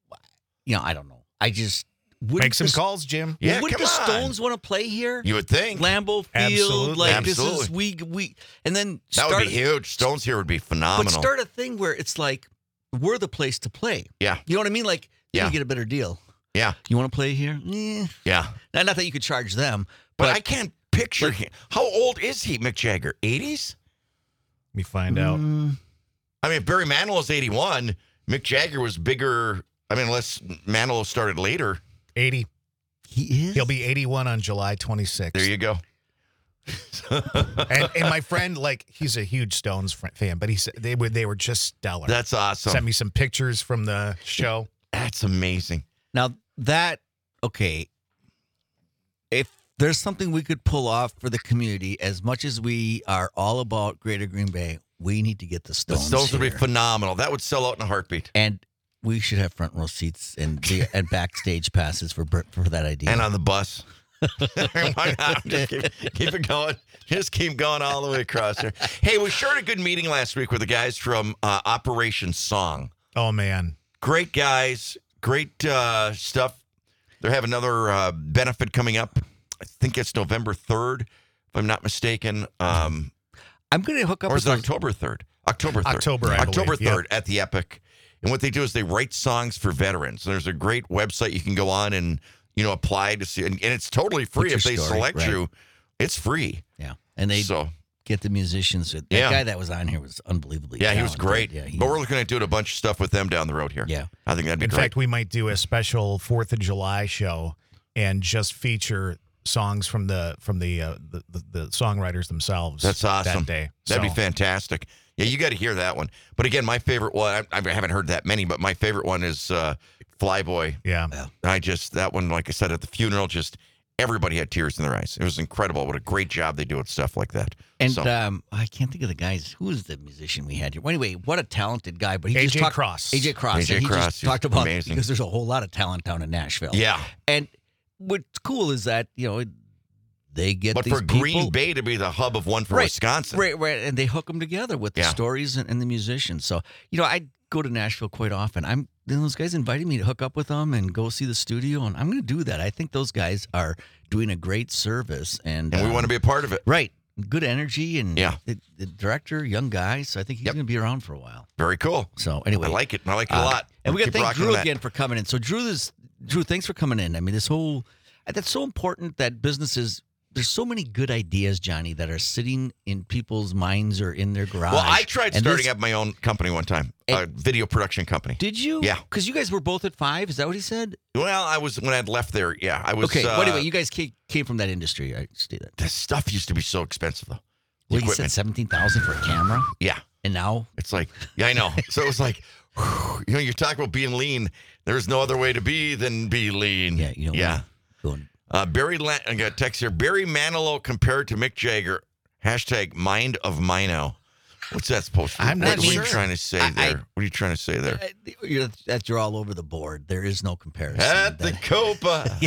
Speaker 4: you know, I don't know. I just wouldn't
Speaker 10: Make some
Speaker 4: the,
Speaker 10: calls, Jim.
Speaker 3: Yeah,
Speaker 4: Wouldn't
Speaker 3: come
Speaker 4: the
Speaker 3: on.
Speaker 4: Stones want to play here?
Speaker 3: You would think
Speaker 4: Lambeau Field,
Speaker 10: Absolutely.
Speaker 4: like this is
Speaker 3: Absolutely.
Speaker 4: we we, and then
Speaker 3: that
Speaker 4: start,
Speaker 3: would be huge. Stones here would be phenomenal.
Speaker 4: but start a thing where it's like we're the place to play.
Speaker 3: Yeah.
Speaker 4: You know what I mean? Like you
Speaker 3: Yeah.
Speaker 4: get a better deal.
Speaker 3: Yeah,
Speaker 4: You want to play here? Eh.
Speaker 3: yeah.
Speaker 4: Not, not that you could charge them,
Speaker 3: But,
Speaker 4: but,
Speaker 3: I can't picture him. How old is he, Mick Jagger? eighties?
Speaker 10: Let me find out.
Speaker 4: Mm,
Speaker 3: I mean, if Barry Manilow is eighty-one, Mick Jagger was bigger. I mean, unless Manilow started later.
Speaker 10: eighty.
Speaker 4: he is.
Speaker 10: He'll be eighty-one on July twenty-sixth.
Speaker 3: There you go.
Speaker 10: and, and my friend, like, he's a huge Stones fr- fan, but he said they were they were just stellar.
Speaker 3: That's awesome.
Speaker 10: Sent me some pictures from the show.
Speaker 3: That's amazing.
Speaker 4: Now that okay, if there's something we could pull off for the community, as much as we are all about Greater Green Bay, we need to get the
Speaker 3: The
Speaker 4: Stones.
Speaker 3: Stones would be
Speaker 4: here.
Speaker 3: phenomenal. That would sell out in a heartbeat.
Speaker 4: And we should have front row seats and the, and backstage passes for Br- for that idea.
Speaker 3: And on the bus. Why not? Just keep, keep it going. Just keep going all the way across there. Hey, we shared a good meeting last week with the guys from uh, Operation Song.
Speaker 10: Oh, man.
Speaker 3: Great guys, great uh, stuff. They have another uh, benefit coming up. I think it's November third, if I'm not mistaken. Um,
Speaker 4: I'm going to hook up
Speaker 3: or
Speaker 4: with
Speaker 3: is it
Speaker 4: those-
Speaker 3: October third? October third.
Speaker 10: October, I
Speaker 3: October
Speaker 10: believe, yep.
Speaker 3: third at the Epic. And what they do is they write songs for veterans. There's a great website you can go on and you know, apply to see, and, and it's totally free
Speaker 4: Put
Speaker 3: if
Speaker 4: your
Speaker 3: they
Speaker 4: story,
Speaker 3: select
Speaker 4: right.
Speaker 3: you. It's free.
Speaker 4: Yeah, and they
Speaker 3: So
Speaker 4: get the musicians. That
Speaker 3: Yeah.
Speaker 4: guy that was on here was unbelievably.
Speaker 3: yeah, he was
Speaker 4: talented.
Speaker 3: great.
Speaker 4: Yeah, he
Speaker 3: but we're
Speaker 4: was-
Speaker 3: looking at doing a bunch of stuff with them down the road here.
Speaker 4: Yeah.
Speaker 3: I think that'd be
Speaker 10: In
Speaker 3: great.
Speaker 10: fact, we might do a special Fourth of July show and just feature songs from the from the uh, the, the, the songwriters themselves.
Speaker 3: That's awesome.
Speaker 10: That day.
Speaker 3: That'd be
Speaker 10: So,
Speaker 3: fantastic. Yeah, you got to hear that one. But again, my favorite one, I, I haven't heard that many, but my favorite one is uh, Flyboy.
Speaker 10: Yeah.
Speaker 3: I just, that one, like I said, at the funeral, just everybody had tears in their eyes. It was incredible. What a great job they do with stuff like that.
Speaker 4: And
Speaker 3: So,
Speaker 4: um, I can't think of the guys. Who was the musician we had here? Well, anyway, what a talented guy! But he
Speaker 10: A J
Speaker 4: just talked,
Speaker 10: Cross.
Speaker 4: A J Cross.
Speaker 3: A J
Speaker 4: and he
Speaker 3: Cross,
Speaker 4: just
Speaker 3: he's
Speaker 4: talked about
Speaker 3: amazing.
Speaker 4: because there's a whole lot of talent down in Nashville.
Speaker 3: yeah.
Speaker 4: And what's cool is that you know they get
Speaker 3: But
Speaker 4: these
Speaker 3: for
Speaker 4: people,
Speaker 3: Green Bay to be the hub of one for
Speaker 4: Right,
Speaker 3: Wisconsin.
Speaker 4: right, right, and they hook them together with the
Speaker 3: Yeah.
Speaker 4: stories and, and the musicians. So you know, I go to Nashville quite often. I'm then those guys invited me to hook up with them and go see the studio, and I'm going to do that. I think those guys are doing a great service, and
Speaker 3: And we
Speaker 4: um,
Speaker 3: want to be a part of it.
Speaker 4: right. Good energy and
Speaker 3: Yeah.
Speaker 4: the, the director, young guy, so I think he's
Speaker 3: Yep.
Speaker 4: going to be around for a while.
Speaker 3: Very cool.
Speaker 4: So anyway,
Speaker 3: I like it. I like it a
Speaker 4: uh,
Speaker 3: lot.
Speaker 4: And we got to
Speaker 3: Keep
Speaker 4: thank
Speaker 3: rocking
Speaker 4: Drew
Speaker 3: on that.
Speaker 4: again for coming in. So Drew, this Drew, thanks for coming in. I mean, this whole that's so important that businesses. There's so many good ideas, Johnny, that are sitting in people's minds or in their garage.
Speaker 3: Well, I tried
Speaker 4: And
Speaker 3: starting
Speaker 4: this-
Speaker 3: up my own company one time, a video production company.
Speaker 4: Did you?
Speaker 3: Yeah.
Speaker 4: Because you guys were both at Five. Is that what he said?
Speaker 3: Well, I was, when I'd left there, yeah, I was.
Speaker 4: Okay.
Speaker 3: uh,
Speaker 4: well, anyway, you guys came, came from that industry. I see that.
Speaker 3: This stuff used to be so expensive, though. The
Speaker 4: Well, you said
Speaker 3: equipment.
Speaker 4: seventeen thousand for a camera,
Speaker 3: Yeah.
Speaker 4: and now
Speaker 3: It's like, yeah, I know. So it was like, whew, you know, you're talking about being lean. There's no other way to be than be lean.
Speaker 4: yeah, you know,
Speaker 3: Yeah.
Speaker 4: going.
Speaker 3: Uh, Barry, La- I got a text here. Barry Manilow compared to Mick Jagger. Hashtag mind of Mino. What's that supposed to?
Speaker 10: I'm
Speaker 3: what,
Speaker 10: not
Speaker 3: What are
Speaker 10: sure.
Speaker 3: you trying to say
Speaker 4: I-
Speaker 3: there?
Speaker 4: I-
Speaker 3: what are you trying to say there?
Speaker 4: Uh, You're, that you're all over the board. There is no comparison.
Speaker 3: At the
Speaker 4: That-
Speaker 3: Copa.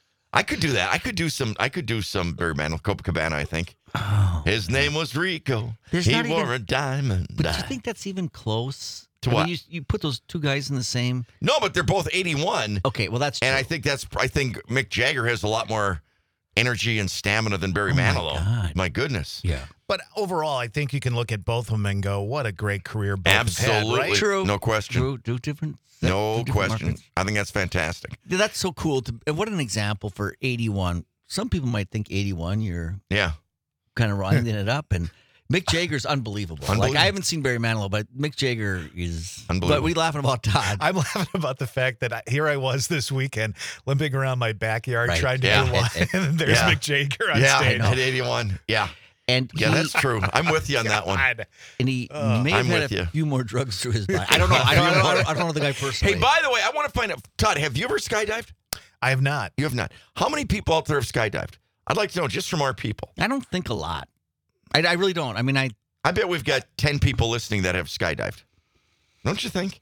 Speaker 3: I could do that. I could do some. I could do some Barry Manilow, Copacabana. I think
Speaker 4: Oh,
Speaker 3: his name was Rico.
Speaker 4: There's
Speaker 3: he
Speaker 4: not
Speaker 3: wore
Speaker 4: even-
Speaker 3: a diamond.
Speaker 4: but do you think that's even close?
Speaker 3: To
Speaker 4: I mean,
Speaker 3: what?
Speaker 4: you, you put those two guys in the same.
Speaker 3: No, but they're both eighty-one,
Speaker 4: Okay, well that's
Speaker 3: and I
Speaker 4: true.
Speaker 3: think that's. I think Mick Jagger has a lot more energy and stamina than Barry
Speaker 4: Oh, my
Speaker 3: Manilow.
Speaker 4: God.
Speaker 3: My goodness.
Speaker 4: Yeah,
Speaker 10: But overall, I think you can look at both of them and go, "What a great career both have had,"
Speaker 3: Absolutely.
Speaker 10: right?
Speaker 4: true.
Speaker 3: No question.
Speaker 4: Drew, do different.
Speaker 3: No
Speaker 4: do different
Speaker 3: question.
Speaker 4: markets.
Speaker 3: I think that's fantastic.
Speaker 4: Yeah, that's so cool. To and what an example for eighty-one. Some people might think eighty-one, you're
Speaker 3: Yeah.
Speaker 4: kind of winding it up, and Mick Jagger's unbelievable. Like
Speaker 3: Unbelievable.
Speaker 4: I haven't seen Barry Manilow, but Mick Jagger is.
Speaker 3: Unbelievable.
Speaker 4: But we laughing about Todd.
Speaker 10: I'm laughing about the fact that I, here I was this weekend limping around my backyard
Speaker 4: Right.
Speaker 10: trying to
Speaker 3: Yeah.
Speaker 10: do one,
Speaker 4: And-
Speaker 10: and there's
Speaker 3: Yeah.
Speaker 10: Mick Jagger on
Speaker 3: Yeah,
Speaker 10: stage.
Speaker 3: at eighty-one. Yeah.
Speaker 4: and
Speaker 3: Yeah,
Speaker 4: he-
Speaker 3: that's true. I'm with you on that one.
Speaker 10: God.
Speaker 4: And he may have
Speaker 3: I'm
Speaker 4: had
Speaker 3: with
Speaker 4: a
Speaker 3: you.
Speaker 4: few more drugs through his body. I don't know. I don't, I don't, I don't, I don't know the guy personally.
Speaker 3: Hey, by the way, I want to find out, Todd, have you ever skydived?
Speaker 10: I have not.
Speaker 3: You have not. How many people out there have skydived? I'd like to know just from our people.
Speaker 4: I don't think a lot. I, I really don't. I mean, I
Speaker 3: I bet we've got ten people listening that have skydived. Don't you think?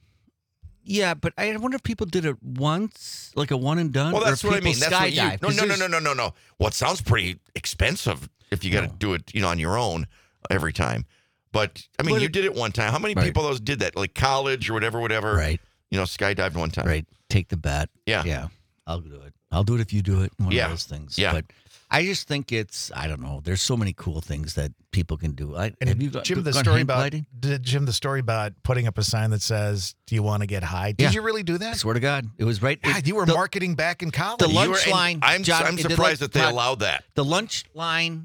Speaker 4: yeah, but I wonder if people did it once, like a one and done.
Speaker 3: Well,
Speaker 4: or
Speaker 3: that's
Speaker 4: if
Speaker 3: what I
Speaker 4: people
Speaker 3: mean. That's what you.
Speaker 4: skydive,
Speaker 3: No,
Speaker 4: 'cause
Speaker 3: no, no,
Speaker 4: there's-
Speaker 3: no, no, no, no. Well, it sounds pretty expensive if you got to
Speaker 4: No.
Speaker 3: do it, you know, on your own every time. But I mean,
Speaker 4: But
Speaker 3: you
Speaker 4: it-
Speaker 3: did it one time. How many
Speaker 4: Right.
Speaker 3: people those did that? Like college or whatever, whatever.
Speaker 4: Right,
Speaker 3: You know, skydived one time.
Speaker 4: right. Take the bet.
Speaker 3: Yeah.
Speaker 4: Yeah, I'll do it. I'll do it if you do it. One
Speaker 3: Yeah.
Speaker 4: of those things.
Speaker 3: Yeah.
Speaker 4: But I just think it's, I don't know. There's so many cool things that people can do. I,
Speaker 10: And
Speaker 4: have you got,
Speaker 10: Jim, the
Speaker 4: gone
Speaker 10: story
Speaker 4: hang
Speaker 10: about
Speaker 4: gliding?
Speaker 10: did Jim, the story about putting up a sign that says, "Do you want to get high?" Did
Speaker 4: Yeah.
Speaker 10: you really do
Speaker 4: I
Speaker 10: that?
Speaker 4: swear to God, it was right.
Speaker 10: God, you were
Speaker 4: the,
Speaker 10: marketing back in college.
Speaker 4: the
Speaker 3: You
Speaker 4: lunch
Speaker 3: were- and
Speaker 4: line,
Speaker 3: I'm,
Speaker 4: John,
Speaker 3: I'm
Speaker 4: it did
Speaker 3: surprised
Speaker 4: like
Speaker 3: that they
Speaker 4: Todd-
Speaker 3: allowed that.
Speaker 4: the lunch line.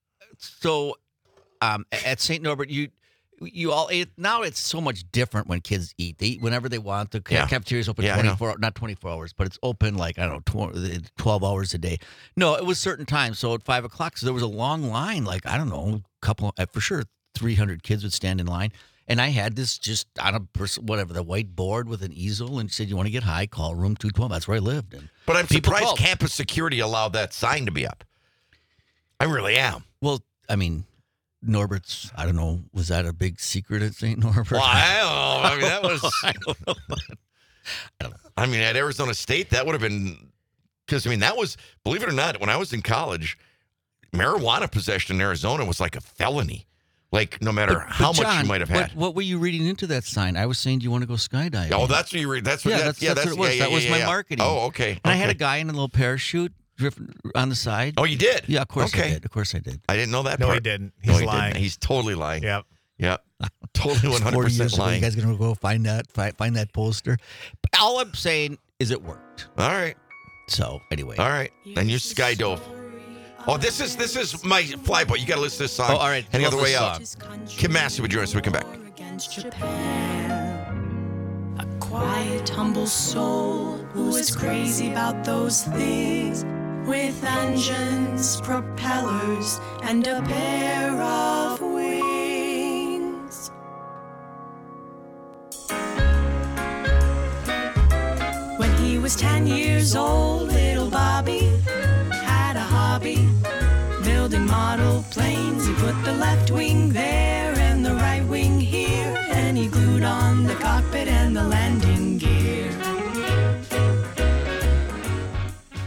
Speaker 4: So, um, at Saint Norbert, you you all ate. Now it's so much different when kids eat. They eat whenever they want. The ca-
Speaker 3: Yeah.
Speaker 4: cafeteria's open
Speaker 3: Yeah, I know.
Speaker 4: twenty-four, not twenty-four hours, but it's open like I don't know, tw- twelve hours a day. No, it was certain times. So at five o'clock, so there was a long line. Like I don't know, a couple uh, for sure, three hundred kids would stand in line. And I had this just on a person, whatever, the white board with an easel, and said, "You want to get high? Call room two twelve." That's where I lived. And
Speaker 3: But I'm
Speaker 4: people
Speaker 3: surprised
Speaker 4: called.
Speaker 3: campus security allowed that sign to be up. I really am.
Speaker 4: Well, I mean, Norbert's, I don't know, was that a big secret at Saint Norbert?
Speaker 3: Well, I don't know. I mean, that was.
Speaker 4: I don't know.
Speaker 3: I mean, at Arizona State, that would have been because I mean that was, believe it or not, when I was in college, marijuana possession in Arizona was like a felony. Like no matter
Speaker 4: But- but
Speaker 3: how much
Speaker 4: John,
Speaker 3: you might have
Speaker 4: what,
Speaker 3: had.
Speaker 4: What were you reading into that sign? I was saying, do you want to go skydiving?
Speaker 3: Oh, that's what you read. That's what.
Speaker 4: Yeah,
Speaker 3: that-
Speaker 4: that's-
Speaker 3: yeah,
Speaker 4: that's what it was.
Speaker 3: yeah, yeah,
Speaker 4: That was
Speaker 3: yeah,
Speaker 4: my
Speaker 3: yeah.
Speaker 4: marketing.
Speaker 3: Oh, okay.
Speaker 4: And I had a
Speaker 3: okay.
Speaker 4: guy in a little parachute drifting on the side.
Speaker 3: Oh, you did?
Speaker 4: Yeah, of course
Speaker 3: Okay.
Speaker 4: I did. Of course I did.
Speaker 3: I didn't know that.
Speaker 10: No,
Speaker 3: part.
Speaker 10: he didn't.
Speaker 3: No,
Speaker 10: He's
Speaker 3: he
Speaker 10: lying.
Speaker 3: Didn't. He's totally lying.
Speaker 10: Yep.
Speaker 3: Yep. Totally one hundred
Speaker 4: forty years
Speaker 3: percent
Speaker 4: ago, you
Speaker 3: lying.
Speaker 4: guys going to go find that, find, find that poster? But all I'm saying is it worked.
Speaker 3: All right.
Speaker 4: So anyway.
Speaker 3: All right. And you skydove. Oh, this is this is my flyboy. You got to listen to this song.
Speaker 4: Oh, all right.
Speaker 3: Any
Speaker 4: Love
Speaker 3: other way
Speaker 4: this
Speaker 3: out. Kim Massey would join us when we come back.
Speaker 11: Against Japan. A quiet, humble soul who was crazy about those things, with engines, propellers, and a pair of wings. When he was ten years old, little Bobby had a hobby, building model planes. He put the left wing there and the right wing here, and he glued on the cockpit and the landing